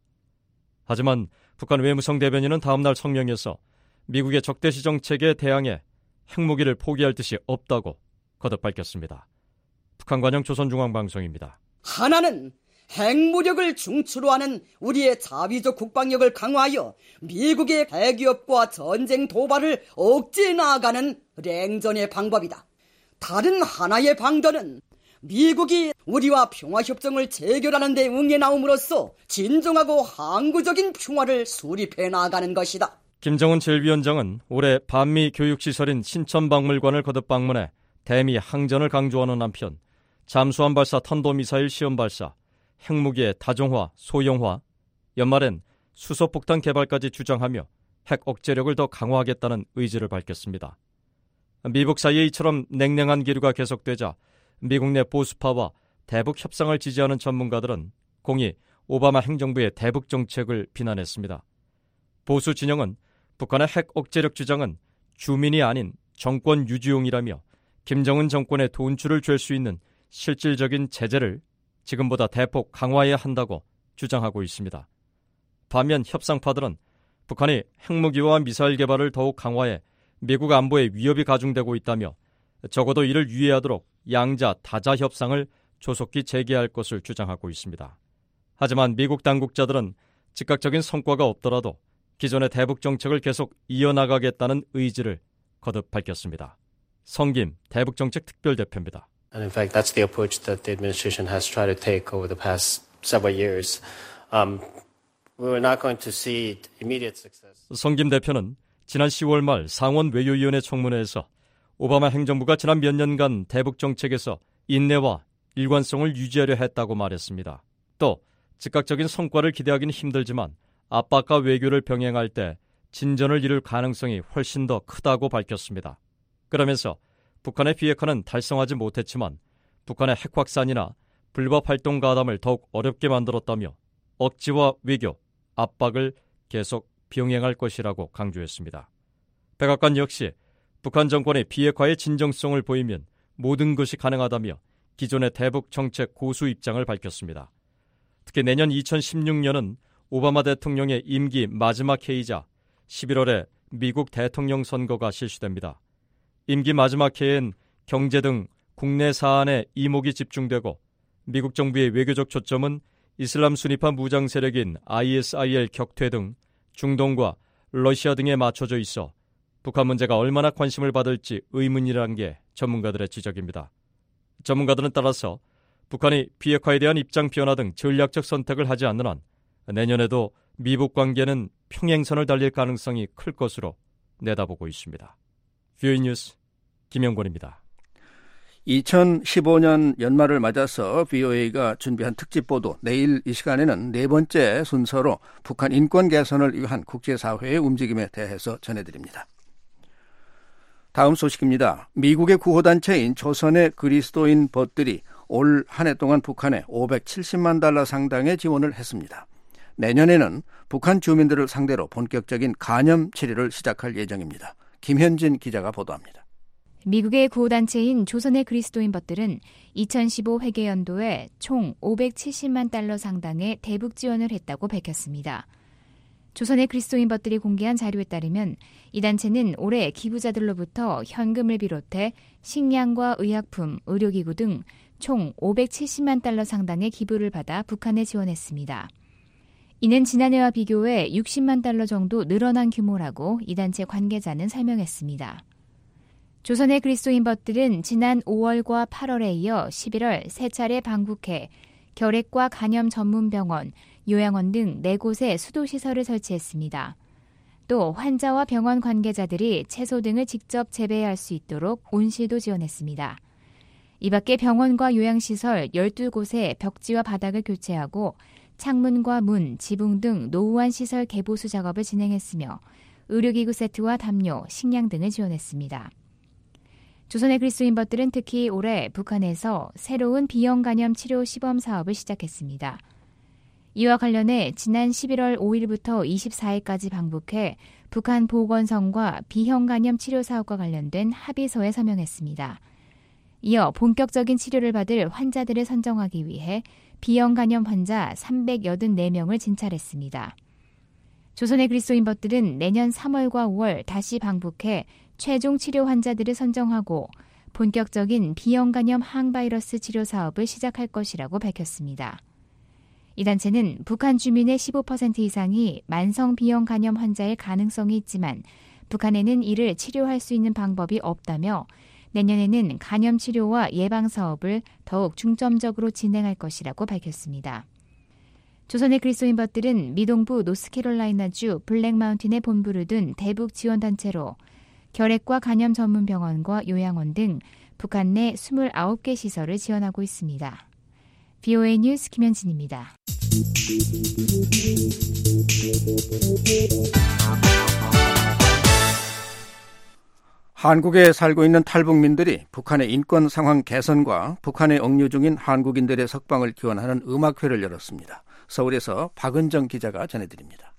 하지만 북한 외무성 대변인은 다음날 성명에서 미국의 적대시 정책에 대항해 핵무기를 포기할 뜻이 없다고 거듭 밝혔습니다. 북한관영 조선중앙방송입니다.
하나는 핵무력을 중추로 하는 우리의 자위적 국방력을 강화하여 미국의 핵위협과 전쟁 도발을 억제해 나아가는 냉전의 방법이다. 다른 하나의 방도는 미국이 우리와 평화협정을 재결하는 데 응해 나옴으로써 진정하고 항구적인 평화를 수립해 나가는 것이다.
김정은 제일 위원장은 올해 반미 교육시설인 신천박물관을 거듭 방문해 대미 항전을 강조하는 한편 잠수함 발사 탄도미사일 시험 발사, 핵무기의 다종화, 소형화, 연말엔 수소폭탄 개발까지 주장하며 핵 억제력을 더 강화하겠다는 의지를 밝혔습니다. 미북 사이에 이처럼 냉랭한 기류가 계속되자 미국 내 보수파와 대북 협상을 지지하는 전문가들은 공히 오바마 행정부의 대북 정책을 비난했습니다. 보수 진영은 북한의 핵 억제력 주장은 주민이 아닌 정권 유지용이라며 김정은 정권의 돈줄을 쥘 수 있는 실질적인 제재를 지금보다 대폭 강화해야 한다고 주장하고 있습니다. 반면 협상파들은 북한이 핵무기와 미사일 개발을 더욱 강화해 미국 안보에 위협이 가중되고 있다며 적어도 이를 유예하도록 양자 다자 협상을 조속히 재개할 것을 주장하고 있습니다. 하지만 미국 당국자들은 즉각적인 성과가 없더라도 기존의 대북 정책을 계속 이어나가겠다는 의지를 거듭 밝혔습니다. 성김 대북정책 특별대표입니다.
And in fact, that's the approach that the administration has tried to take over the past several years. Um, we're not going to see immediate success.
성김 대표는 지난 시월 말 상원 외교위원회 청문회에서 오바마 행정부가 지난 몇 년간 대북 정책에서 인내와 일관성을 유지하려 했다고 말했습니다. 또 즉각적인 성과를 기대하기는 힘들지만 압박과 외교를 병행할 때 진전을 이룰 가능성이 훨씬 더 크다고 밝혔습니다. 그러면서 북한의 비핵화는 달성하지 못했지만 북한의 핵 확산이나 불법 활동 가담을 더욱 어렵게 만들었다며 억지와 외교, 압박을 계속 병행할 것이라고 강조했습니다. 백악관 역시 북한 정권의 비핵화의 진정성을 보이면 모든 것이 가능하다며 기존의 대북 정책 고수 입장을 밝혔습니다. 특히 내년 이천십육 년은 오바마 대통령의 임기 마지막 해이자 십일월에 미국 대통령 선거가 실시됩니다. 임기 마지막 해엔 경제 등 국내 사안에 이목이 집중되고 미국 정부의 외교적 초점은 이슬람 순위파 무장 세력인 아이에스아이엘 격퇴 등 중동과 러시아 등에 맞춰져 있어 북한 문제가 얼마나 관심을 받을지 의문이라는 게 전문가들의 지적입니다. 전문가들은 따라서 북한이 비핵화에 대한 입장 변화 등 전략적 선택을 하지 않는 한 내년에도 미북 관계는 평행선을 달릴 가능성이 클 것으로 내다보고 있습니다. 뷰이 뉴스 김영권입니다.
이천십오 년 연말을 맞아서 브이오에이가 준비한 특집 보도, 내일 이 시간에는 네 번째 순서로 북한 인권 개선을 위한 국제사회의 움직임에 대해서 전해드립니다. 다음 소식입니다. 미국의 구호단체인 조선의 그리스도인 벗들이 올 한 해 동안 북한에 오백칠십만 달러 상당의 지원을 했습니다. 내년에는 북한 주민들을 상대로 본격적인 간염 치료를 시작할 예정입니다. 김현진 기자가 보도합니다.
미국의 구호단체인 조선의 그리스도인 벗들은 이천십오 회계연도에 총 오백칠십만 달러 상당의 대북 지원을 했다고 밝혔습니다. 조선의 그리스도인 벗들이 공개한 자료에 따르면 이 단체는 올해 기부자들로부터 현금을 비롯해 식량과 의약품, 의료기구 등 총 오백칠십만 달러 상당의 기부를 받아 북한에 지원했습니다. 이는 지난해와 비교해 육십만 달러 정도 늘어난 규모라고 이 단체 관계자는 설명했습니다. 조선의 그리스도인 벗들은 지난 오월과 팔월에 이어 십일월 세 차례 방북해 결핵과 간염 전문 병원, 요양원 등 네 곳에 수도시설을 설치했습니다. 또 환자와 병원 관계자들이 채소 등을 직접 재배할 수 있도록 온실도 지원했습니다. 이 밖에 병원과 요양시설 열두 곳에 벽지와 바닥을 교체하고 창문과 문, 지붕 등 노후한 시설 개보수 작업을 진행했으며 의료기구 세트와 담요, 식량 등을 지원했습니다. 조선의 그리스도인 벗들은 특히 올해 북한에서 새로운 B형 간염 치료 시범 사업을 시작했습니다. 이와 관련해 지난 십일월 오일부터 이십사일까지 방북해 북한 보건성과 B형 간염 치료 사업과 관련된 합의서에 서명했습니다. 이어 본격적인 치료를 받을 환자들을 선정하기 위해 B형 간염 환자 삼백팔십사 명을 진찰했습니다. 조선의 그리스도인 벗들은 내년 삼월과 오월 다시 방북해 최종 치료 환자들을 선정하고 본격적인 B형 간염 항바이러스 치료 사업을 시작할 것이라고 밝혔습니다. 이 단체는 북한 주민의 십오 퍼센트 이상이 만성 B형 간염 환자일 가능성이 있지만 북한에는 이를 치료할 수 있는 방법이 없다며 내년에는 간염 치료와 예방 사업을 더욱 중점적으로 진행할 것이라고 밝혔습니다. 조선의 그리스도인벗들은 미동부 노스캐롤라이나주 블랙마운틴에 본부를 둔 대북 지원단체로 결핵과 간염 전문 병원과 요양원 등 북한 내 이십구 개 시설을 지원하고 있습니다. 브이오에이 뉴스 김현진입니다.
한국에 살고 있는 탈북민들이 북한의 인권 상황 개선과 북한에 억류 중인 한국인들의 석방을 기원하는 음악회를 열었습니다. 서울에서 박은정 기자가 전해드립니다.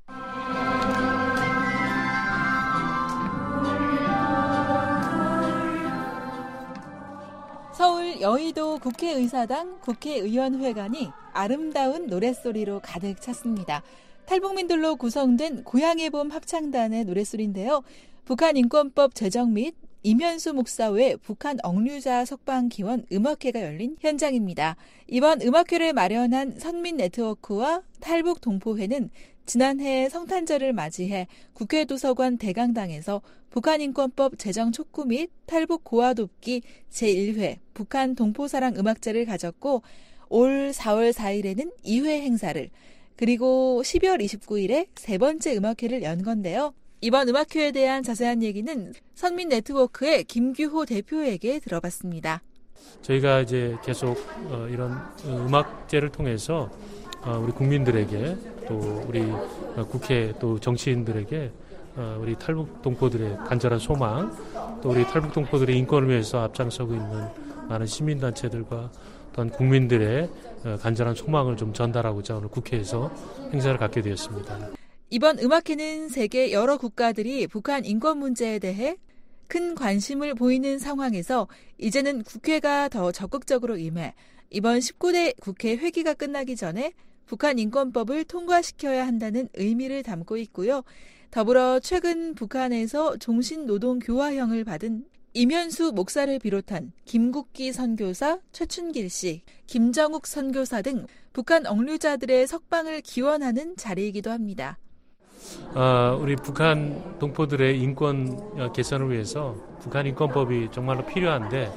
서울 여의도 국회의사당 국회의원회관이 아름다운 노랫소리로 가득 찼습니다. 탈북민들로 구성된 고향의 봄 합창단의 노랫소리인데요. 북한 인권법 제정 및 임현수 목사 외 북한 억류자 석방 기원 음악회가 열린 현장입니다. 이번 음악회를 마련한 선민네트워크와 탈북동포회는 지난해 성탄절을 맞이해 국회도서관 대강당에서 북한 인권법 제정 촉구 및 탈북 고아 돕기 제일 회 북한 동포사랑 음악제를 가졌고 올 사월 사일에는 이 회 행사를 그리고 십이월 이십구일에 세 번째 음악회를 연 건데요. 이번 음악회에 대한 자세한 얘기는 선민네트워크의 김규호 대표에게 들어봤습니다.
저희가 이제 계속 어, 이런 음악제를 통해서 어, 우리 국민들에게 또 우리 국회 또 정치인들에게 어, 우리 탈북 동포들의 간절한 소망 또 우리 탈북 동포들의 인권을 위해서 앞장서고 있는 많은 시민단체들과 또한 국민들의 어, 간절한 소망을 좀 전달하고자 오늘 국회에서 행사를 갖게 되었습니다.
이번 음악회는 세계 여러 국가들이 북한 인권 문제에 대해 큰 관심을 보이는 상황에서 이제는 국회가 더 적극적으로 임해 이번 십구 대 국회 회기가 끝나기 전에 북한 인권법을 통과시켜야 한다는 의미를 담고 있고요. 더불어 최근 북한에서 종신노동교화형을 받은 임현수 목사를 비롯한 김국기 선교사, 최춘길 씨, 김정욱 선교사 등 북한 억류자들의 석방을 기원하는 자리이기도 합니다.
어, 우리 북한 동포들의 인권 개선을 위해서 북한 인권법이 정말로 필요한데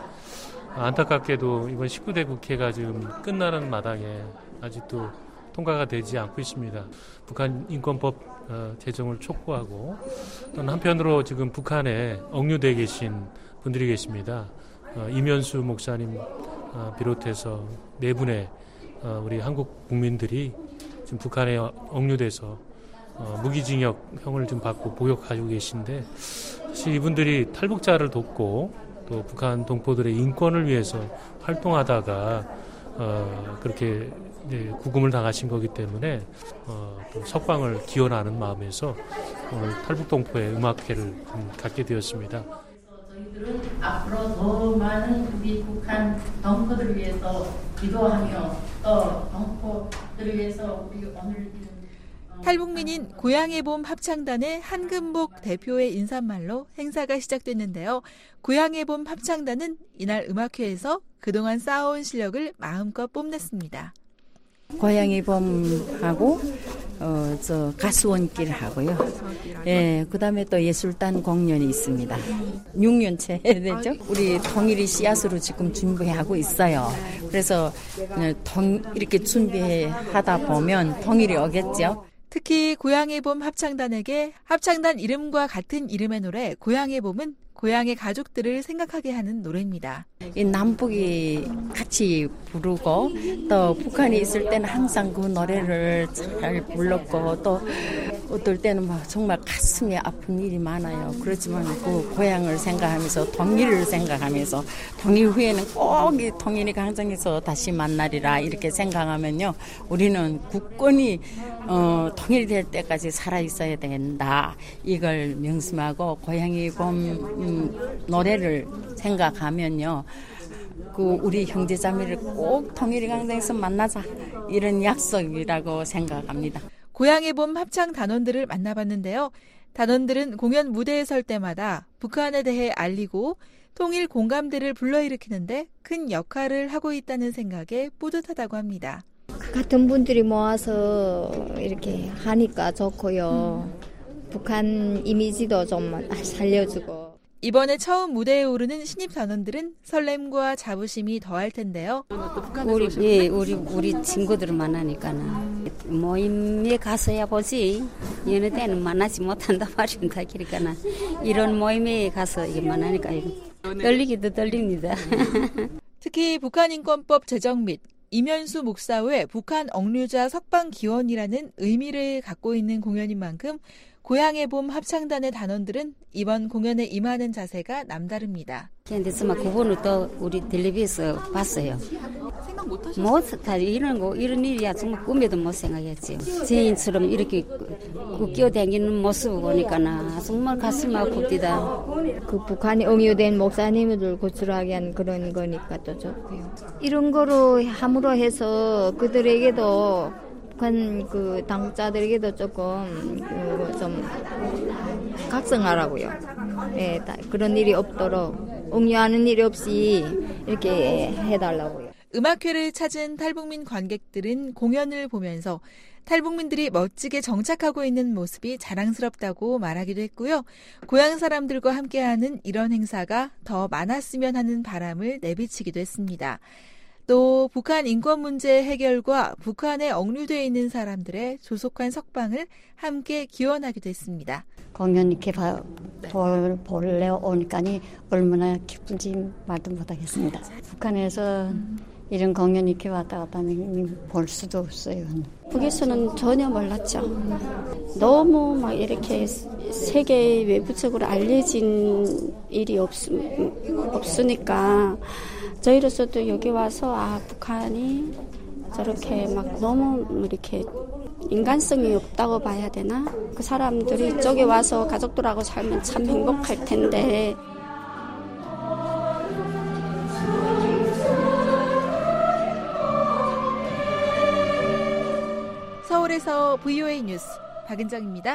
안타깝게도 이번 십구 대 국회가 지금 끝나는 마당에 아직도 통과가 되지 않고 있습니다. 북한 인권법 어, 제정을 촉구하고 또는 한편으로 지금 북한에 억류되어 계신 분들이 계십니다. 어, 임현수 목사님 어, 비롯해서 네 분의 어, 우리 한국 국민들이 지금 북한에 억류돼서 어, 무기징역형을 좀 받고 보역하고 계신데 사실 이분들이 탈북자를 돕고 또 북한 동포들의 인권을 위해서 활동하다가 어, 그렇게 네, 구금을 당하신 거기 때문에 어, 또 석방을 기원하는 마음에서 오늘 탈북 동포의 음악회를 좀 갖게 되었습니다.
저희들은 앞으로 더 많은 우리 북한 동포들을 위해서 기도하며 또 동포들을 위해서 우리 오늘
탈북민인 고향의 봄 합창단의 한금복 대표의 인사말로 행사가 시작됐는데요. 고향의 봄 합창단은 이날 음악회에서 그동안 쌓아온 실력을 마음껏 뽐냈습니다.
고향의 봄하고 어, 저 가수원길 하고요. 예, 그다음에 또 예술단 공연이 있습니다. 육 년째 되죠. 우리 통일이 씨앗으로 지금 준비하고 있어요. 그래서 통 이렇게 준비하다 보면 통일이 오겠죠.
특히 고향의 봄 합창단에게 합창단 이름과 같은 이름의 노래 고향의 봄은 고향의 가족들을 생각하게 하는 노래입니다.
이 남북이 같이 부르고 또 북한에 있을 때는 항상 그 노래를 잘 불렀고 또 어떨 때는 막 정말 가슴이 아픈 일이 많아요. 그렇지만 그 고향을 생각하면서 통일을 생각하면서 통일 후에는 꼭 이 통일이 강정에서 다시 만나리라 이렇게 생각하면요. 우리는 굳건히 어, 통일될 때까지 살아있어야 된다. 이걸 명심하고 고향의 봄 음, 노래를 생각하면요. 그 우리 형제자매를 꼭 통일의 강정에서 만나자. 이런 약속이라고 생각합니다.
고향의 봄 합창 단원들을 만나봤는데요. 단원들은 공연 무대에 설 때마다 북한에 대해 알리고 통일 공감대를 불러일으키는데 큰 역할을 하고 있다는 생각에 뿌듯하다고 합니다.
같은 분들이 모아서 이렇게 하니까 좋고요. 북한 이미지도 좀 살려주고.
이번에 처음 무대에 오르는 신입 단원들은 설렘과 자부심이 더할 텐데요.
우리 예, 우리 우리 친구들을 만나니까는 모임에 가서야 보지. 여느 때는 만나지 못한다 말입니다. 그러니까는 이런 모임에 가서 이게 만나니까 떨리기도 떨립니다.
특히 북한인권법 제정 및 이면수 목사회 북한 억류자 석방 기원이라는 의미를 갖고 있는 공연인 만큼 고향의 봄 합창단의 단원들은 이번 공연에 임하는 자세가 남다릅니다.
근데 정말 그거는 또 우리 텔레비에서 봤어요.
생각 못 하셨어요?
못, 이런 거, 이런 일이야 정말 꿈에도 못 생각했지. 지인처럼 이렇게 끼어다니는 모습을 보니까 정말 가슴이 아픕니다.
그 북한에 억류된 목사님들 구출하게 한 그런 거니까 또 좋고요. 이런 거로 함으로 해서 그들에게도 북한 그 당국자들에게도 조금 좀 각성하라고요. 예, 그런 일이 없도록 옹유하는 일이 없이 이렇게 해달라고요.
음악회를 찾은 탈북민 관객들은 공연을 보면서 탈북민들이 멋지게 정착하고 있는 모습이 자랑스럽다고 말하기도 했고요. 고향 사람들과 함께하는 이런 행사가 더 많았으면 하는 바람을 내비치기도 했습니다. 또 북한 인권 문제 해결과 북한에 억류되어 있는 사람들의 조속한 석방을 함께 기원하기도 했습니다.
공연 이렇게 봐, 볼, 볼래 오니까 얼마나 기쁜지 말도 못하겠습니다. 북한에서 이런 공연 이렇게 왔다 갔다 하면 볼 수도 없어요. 북에서는 전혀 몰랐죠. 너무 막 이렇게 세계 외부적으로 알려진 일이 없, 없으니까 저희로서도 여기 와서 아 북한이 저렇게 막 너무 이렇게 인간성이 없다고 봐야 되나? 그 사람들이 이쪽에 와서 가족들하고 살면 참 행복할 텐데.
서울에서 브이오에이 뉴스 박은정입니다.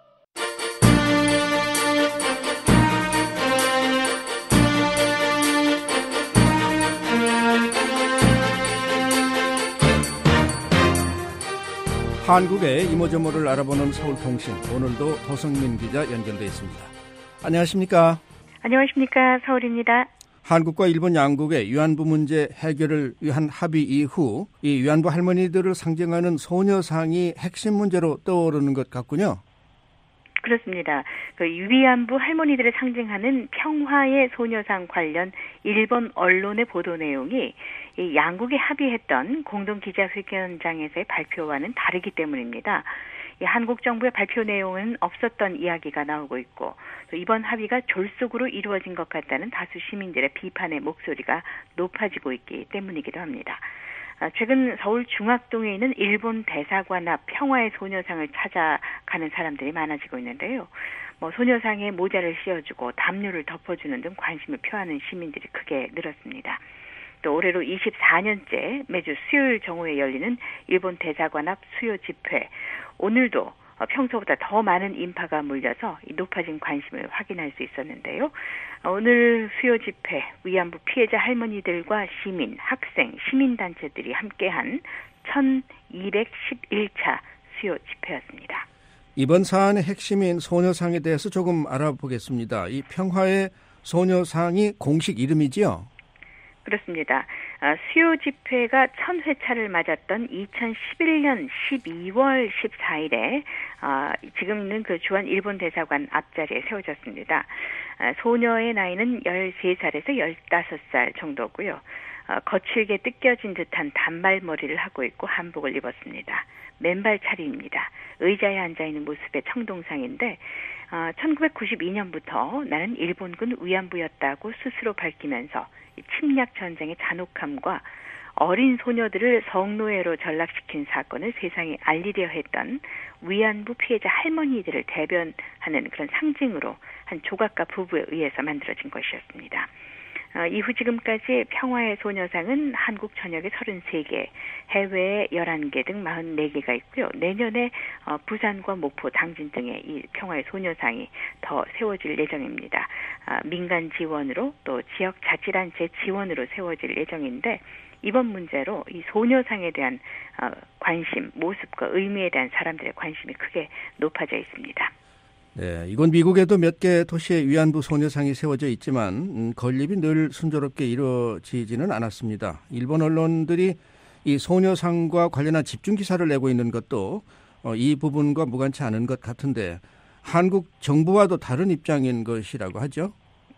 한국의 이모저모를 알아보는 서울통신, 오늘도 도성민 기자 연결돼 있습니다. 안녕하십니까?
안녕하십니까? 서울입니다.
한국과 일본 양국의 위안부 문제 해결을 위한 합의 이후 이 위안부 할머니들을 상징하는 소녀상이 핵심 문제로 떠오르는 것 같군요.
그렇습니다. 그 위안부 할머니들을 상징하는 평화의 소녀상 관련 일본 언론의 보도 내용이 이 양국이 합의했던 공동 기자회견장에서의 발표와는 다르기 때문입니다. 이 한국 정부의 발표 내용은 없었던 이야기가 나오고 있고 또 이번 합의가 졸속으로 이루어진 것 같다는 다수 시민들의 비판의 목소리가 높아지고 있기 때문이기도 합니다. 최근 서울 중학동에 있는 일본 대사관 앞 평화의 소녀상을 찾아가는 사람들이 많아지고 있는데요. 뭐 소녀상에 모자를 씌워주고 담요를 덮어주는 등 관심을 표하는 시민들이 크게 늘었습니다. 또 올해로 이십사 년째 매주 수요일 정오에 열리는 일본 대사관 앞 수요 집회. 오늘도 평소보다 더 많은 인파가 몰려서 높아진 관심을 확인할 수 있었는데요. 오늘 수요 집회, 위안부 피해자 할머니들과 시민, 학생, 시민단체들이 함께한 천이백십일 차 수요 집회였습니다.
이번 사안의 핵심인 소녀상에 대해서 조금 알아보겠습니다. 이 평화의 소녀상이 공식 이름이지요?
그렇습니다. 수요 집회가 천 회차를 맞았던 이천십일 년 십이월 십사일에 지금 있는 그 주한 일본 대사관 앞자리에 세워졌습니다. 소녀의 나이는 열세 살에서 열다섯 살 정도고요. 거칠게 뜯겨진 듯한 단발머리를 하고 있고 한복을 입었습니다. 맨발 차림입니다. 의자에 앉아있는 모습의 청동상인데 천구백구십이 년부터 나는 일본군 위안부였다고 스스로 밝히면서 침략 전쟁의 잔혹함과 어린 소녀들을 성노예로 전락시킨 사건을 세상에 알리려 했던 위안부 피해자 할머니들을 대변하는 그런 상징으로 한 조각가 부부에 의해서 만들어진 것이었습니다. 어, 이후 지금까지 평화의 소녀상은 한국 전역에 서른세 개, 해외에 열한 개 등 사십사 개가 있고요. 내년에 어, 부산과 목포, 당진 등에 이 평화의 소녀상이 더 세워질 예정입니다. 아, 민간 지원으로 또 지역 자치단체 지원으로 세워질 예정인데 이번 문제로 이 소녀상에 대한 어, 관심, 모습과 의미에 대한 사람들의 관심이 크게 높아져 있습니다.
네, 이건 미국에도 몇 개 도시에 위안부 소녀상이 세워져 있지만 음, 건립이 늘 순조롭게 이루어지지는 않았습니다. 일본 언론들이 이 소녀상과 관련한 집중 기사를 내고 있는 것도 어, 이 부분과 무관치 않은 것 같은데 한국 정부와도 다른 입장인 것이라고 하죠?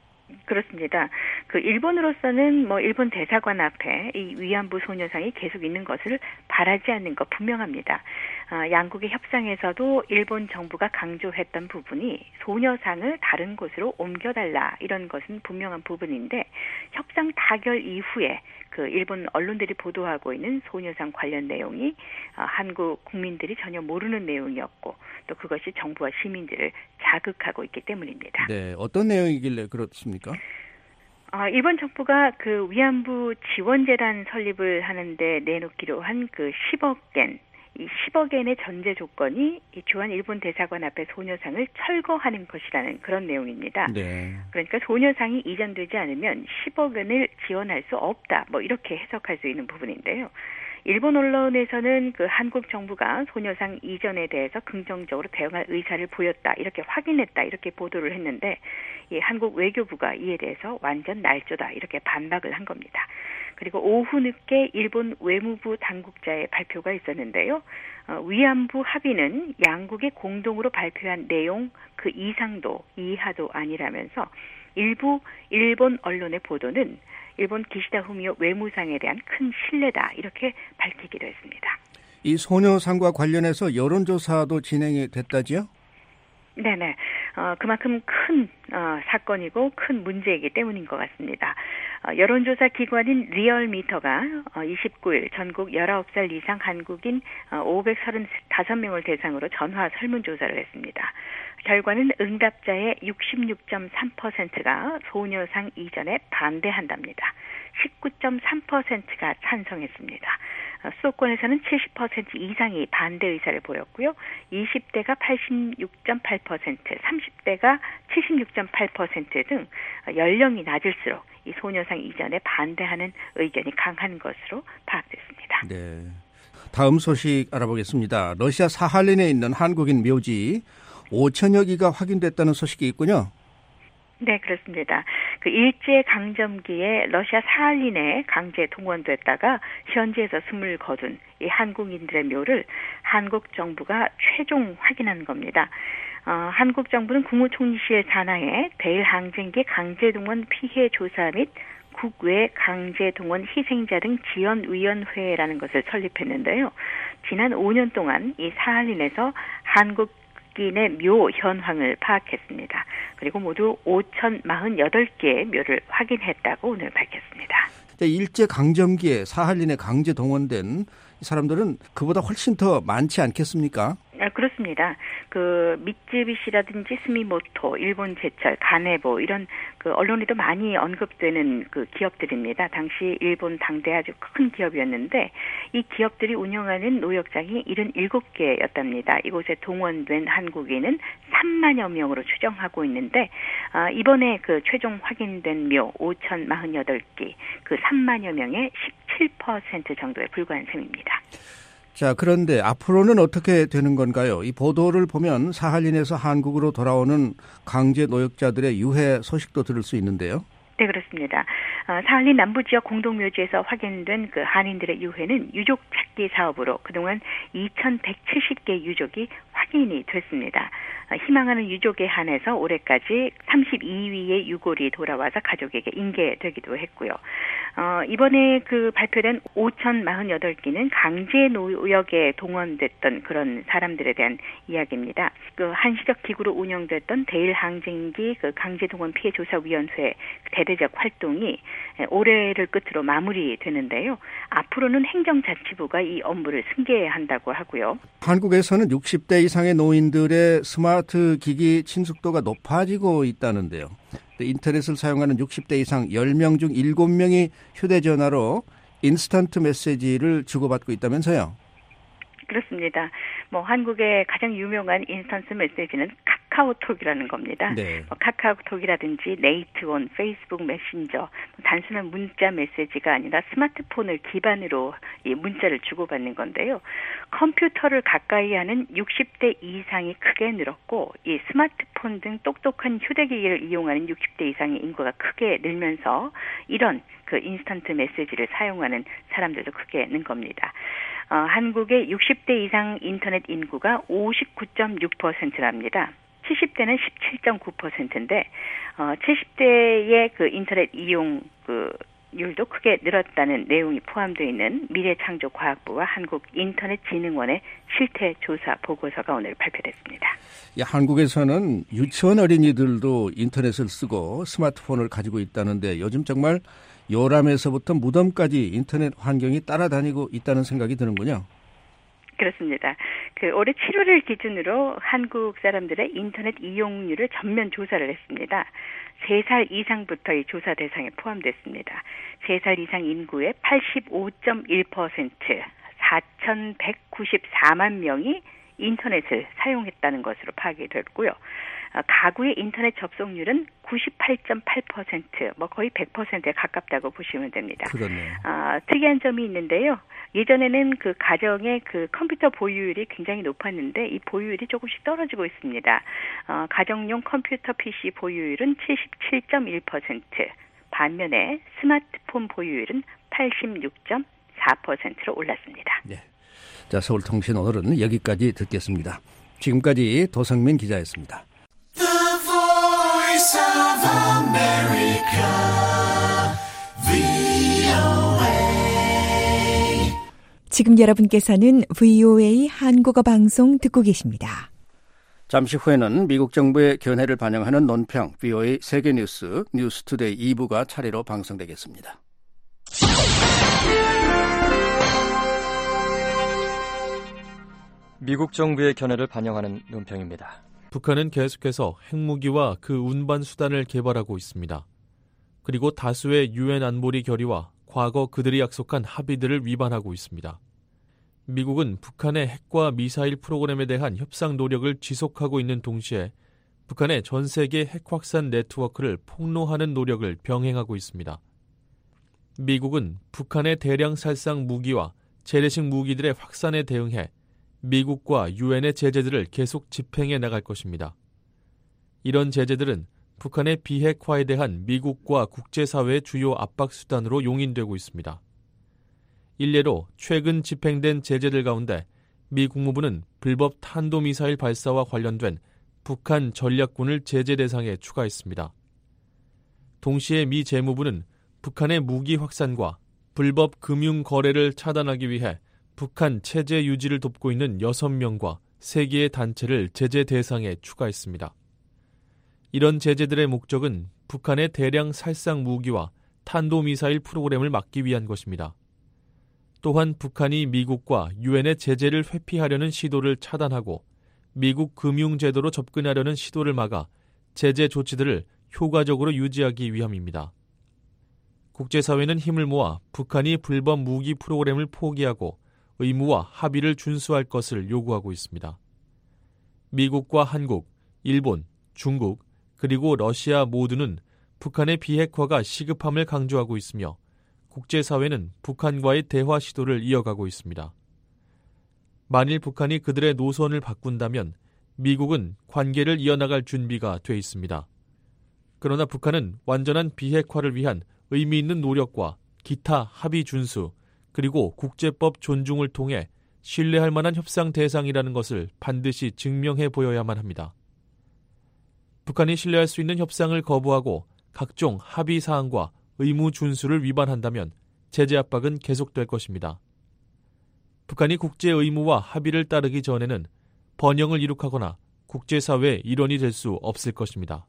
그렇습니다. 그 일본으로서는 뭐 일본 대사관 앞에 이 위안부 소녀상이 계속 있는 것을 바라지 않는 것 분명합니다. 아, 양국의 협상에서도 일본 정부가 강조했던 부분이 소녀상을 다른 곳으로 옮겨달라 이런 것은 분명한 부분인데 협상 타결 이후에 그 일본 언론들이 보도하고 있는 소녀상 관련 내용이 아, 한국 국민들이 전혀 모르는 내용이었고 또 그것이 정부와 시민들을 자극하고 있기 때문입니다.
네, 어떤 내용이길래 그렇습니까?
어, 일본 정부가 그 위안부 지원재단 설립을 하는데 내놓기로 한 그 십억 엔, 이 십억 엔의 전제 조건이 이 주한 일본 대사관 앞에 소녀상을 철거하는 것이라는 그런 내용입니다.
네.
그러니까 소녀상이 이전되지 않으면 십억 엔을 지원할 수 없다. 뭐 이렇게 해석할 수 있는 부분인데요. 일본 언론에서는 그 한국 정부가 소녀상 이전에 대해서 긍정적으로 대응할 의사를 보였다, 이렇게 확인했다, 이렇게 보도를 했는데 이 한국 외교부가 이에 대해서 완전 날조다, 이렇게 반박을 한 겁니다. 그리고 오후 늦게 일본 외무부 당국자의 발표가 있었는데요. 어, 위안부 합의는 양국이 공동으로 발표한 내용 그 이상도 이하도 아니라면서 일부 일본 언론의 보도는 일본 기시다 후미오 외무상에 대한 큰 신뢰다 이렇게 밝히기도 했습니다.
이 소녀상과 관련해서 여론조사도 진행이 됐다지요?
네네. 어, 그만큼 큰 어, 사건이고 큰 문제이기 때문인 것 같습니다. 어, 여론조사 기관인 리얼미터가 어, 이십구 일 전국 열아홉 살 이상 한국인 어, 오백삼십오 명을 대상으로 전화 설문조사를 했습니다. 결과는 응답자의 육십육 점 삼 퍼센트가 소녀상 이전에 반대한답니다. 십구 점 삼 퍼센트가 찬성했습니다. 수도권에서는 칠십 퍼센트 이상이 반대 의사를 보였고요. 이십 대가 팔십육 점 팔 퍼센트, 삼십 대가 칠십육 점 팔 퍼센트 등 연령이 낮을수록 이 소녀상 이전에 반대하는 의견이 강한 것으로 파악됐습니다.
네. 다음 소식 알아보겠습니다. 러시아 사할린에 있는 한국인 묘지 오천여 기가 확인됐다는 소식이 있군요.
네, 그렇습니다. 그 일제 강점기에 러시아 사할린에 강제 동원됐다가 현지에서 숨을 거둔 이 한국인들의 묘를 한국 정부가 최종 확인한 겁니다. 어, 한국 정부는 국무총리실 산하에 대일항쟁기 강제동원 피해 조사 및 국외 강제동원 희생자 등 지원위원회라는 것을 설립했는데요. 지난 오 년 동안 이 사할린에서 한국 인의 묘 현황을 파악했습니다. 그리고 모두 오천사십팔 개의 묘를 확인했다고 오늘 밝혔습니다.
일제 강점기에 사할린에 강제 동원된 사람들은 그보다 훨씬 더 많지 않겠습니까?
아, 그렇습니다. 그 미쯔비시라든지 스미모토, 일본 제철, 가네보 이런 그 언론에도 많이 언급되는 그 기업들입니다. 당시 일본 당대 아주 큰 기업이었는데 이 기업들이 운영하는 노역장이 칠십칠 개였답니다. 이곳에 동원된 한국인은 삼만여 명으로 추정하고 있는데 아, 이번에 그 최종 확인된 묘 오천사십팔 개, 그 삼만여 명의 십칠 퍼센트 정도에 불과한 셈입니다.
자, 그런데 앞으로는 어떻게 되는 건가요? 이 보도를 보면 사할린에서 한국으로 돌아오는 강제 노역자들의 유해 소식도 들을 수 있는데요.
네, 그렇습니다. 어, 사할린 남부지역 공동묘지에서 확인된 그 한인들의 유해는 유족 찾기 사업으로 그동안 이천백칠십 개 유족이 확인이 됐습니다. 어, 희망하는 유족에 한해서 올해까지 삼십이 위의 유골이 돌아와서 가족에게 인계되기도 했고요. 어, 이번에 그 발표된 오천사십팔 개는 강제 노역에 동원됐던 그런 사람들에 대한 이야기입니다. 그 한시적 기구로 운영됐던 대일항쟁기 그 강제동원 피해조사위원회 대대적 활동이 올해를 끝으로 마무리되는데요. 앞으로는 행정자치부가 이 업무를 승계한다고 하고요.
한국에서는 육십 대 이상의 노인들의 스마트 기기 친숙도가 높아지고 있다는데요. 인터넷을 사용하는 육십 대 이상 열 명 중 일곱 명이 휴대전화로 인스턴트 메시지를 주고받고 있다면서요?
그렇습니다. 뭐 한국의 가장 유명한 인스턴트 메시지는 카카오톡이라는 겁니다.
네.
뭐 카카오톡이라든지 네이트온, 페이스북 메신저, 단순한 문자 메시지가 아니라 스마트폰을 기반으로 이 문자를 주고받는 건데요. 컴퓨터를 가까이 하는 육십 대 이상이 크게 늘었고 이 스마트폰 등 똑똑한 휴대기기를 이용하는 육십 대 이상의 인구가 크게 늘면서 이런 그 인스턴트 메시지를 사용하는 사람들도 크게 는 겁니다. 어, 한국의 육십 대 이상 인터넷 인구가 오십구 점 육 퍼센트랍니다. 칠십 대는 십칠 점 구 퍼센트인데 어, 칠십 대의 그 인터넷 이용 그 율도 크게 늘었다는 내용이 포함되어 있는 미래창조과학부와 한국인터넷진흥원의 실태조사 보고서가 오늘 발표됐습니다.
야, 한국에서는 유치원 어린이들도 인터넷을 쓰고 스마트폰을 가지고 있다는데 요즘 정말 요람에서부터 무덤까지 인터넷 환경이 따라다니고 있다는 생각이 드는군요.
그렇습니다. 그 올해 칠월을 기준으로 한국 사람들의 인터넷 이용률을 전면 조사를 했습니다. 세 살 이상부터 이 조사 대상에 포함됐습니다. 세 살 이상 인구의 팔십오 점 일 퍼센트, 사천백구십사만 명이 인터넷을 사용했다는 것으로 파악이 됐고요. 가구의 인터넷 접속률은 구십팔 점 팔 퍼센트, 뭐 거의 백 퍼센트에 가깝다고 보시면 됩니다.
그렇네요.
아, 특이한 점이 있는데요. 예전에는 그 가정의 그 컴퓨터 보유율이 굉장히 높았는데 이 보유율이 조금씩 떨어지고 있습니다. 어, 가정용 컴퓨터 피씨 보유율은 칠십칠 점 일 퍼센트, 반면에 스마트폰 보유율은 팔십육 점 사 퍼센트로 올랐습니다.
네. 자, 서울통신 오늘은 여기까지 듣겠습니다. 지금까지 도성민 기자였습니다.
The Voice of America, 브이오에이.
지금 여러분께서는 브이오에이 한국어 방송 듣고 계십니다.
잠시 후에는 미국 정부의 견해를 반영하는 논평 브이오에이 세계뉴스 뉴스투데이 이 부가 차례로 방송되겠습니다.
미국 정부의 견해를 반영하는 논평입니다.
북한은 계속해서 핵무기와 그 운반 수단을 개발하고 있습니다. 그리고 다수의 유엔 안보리 결의와 과거 그들이 약속한 합의들을 위반하고 있습니다. 미국은 북한의 핵과 미사일 프로그램에 대한 협상 노력을 지속하고 있는 동시에 북한의 전 세계 핵 확산 네트워크를 폭로하는 노력을 병행하고 있습니다. 미국은 북한의 대량 살상 무기와 재래식 무기들의 확산에 대응해 미국과 유엔의 제재들을 계속 집행해 나갈 것입니다. 이런 제재들은 북한의 비핵화에 대한 미국과 국제사회의 주요 압박 수단으로 용인되고 있습니다. 일례로 최근 집행된 제재들 가운데 미 국무부는 불법 탄도미사일 발사와 관련된 북한 전략군을 제재 대상에 추가했습니다. 동시에 미 재무부는 북한의 무기 확산과 불법 금융 거래를 차단하기 위해 북한 체제 유지를 돕고 있는 여섯 명과 세 개의 단체를 제재 대상에 추가했습니다. 이런 제재들의 목적은 북한의 대량 살상 무기와 탄도미사일 프로그램을 막기 위한 것입니다. 또한 북한이 미국과 유엔의 제재를 회피하려는 시도를 차단하고 미국 금융제도로 접근하려는 시도를 막아 제재 조치들을 효과적으로 유지하기 위함입니다. 국제사회는 힘을 모아 북한이 불법 무기 프로그램을 포기하고 의무와 합의를 준수할 것을 요구하고 있습니다. 미국과 한국, 일본, 중국, 그리고 러시아 모두는 북한의 비핵화가 시급함을 강조하고 있으며 국제사회는 북한과의 대화 시도를 이어가고 있습니다. 만일 북한이 그들의 노선을 바꾼다면 미국은 관계를 이어나갈 준비가 돼 있습니다. 그러나 북한은 완전한 비핵화를 위한 의미 있는 노력과 기타 합의 준수, 그리고 국제법 존중을 통해 신뢰할 만한 협상 대상이라는 것을 반드시 증명해 보여야만 합니다. 북한이 신뢰할 수 있는 협상을 거부하고 각종 합의 사항과 의무 준수를 위반한다면 제재 압박은 계속될 것입니다. 북한이 국제 의무와 합의를 따르기 전에는 번영을 이룩하거나 국제사회의 일원이 될 수 없을 것입니다.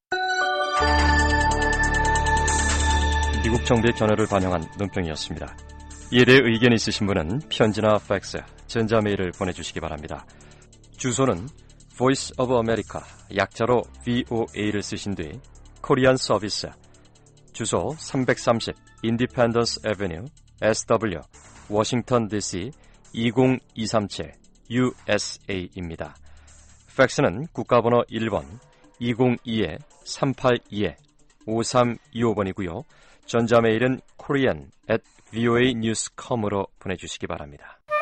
미국 정부의 견해를 반영한 논평이었습니다. 이에 대해 의견이 있으신 분은 편지나 팩스, 전자메일을 보내주시기 바랍니다. 주소는 Voice of America, 약자로 브이오에이를 쓰신 뒤 코리안 서비스, 주소 삼백삼십 Independence Avenue, 에스더블유, 워싱턴 디씨 이공이삼칠 유에스에이입니다. 팩스는 국가번호 일 번 이공이 삼팔이 오삼이오 번이고요. 전자메일은 korean at voanews dot com으로 보내주시기 바랍니다.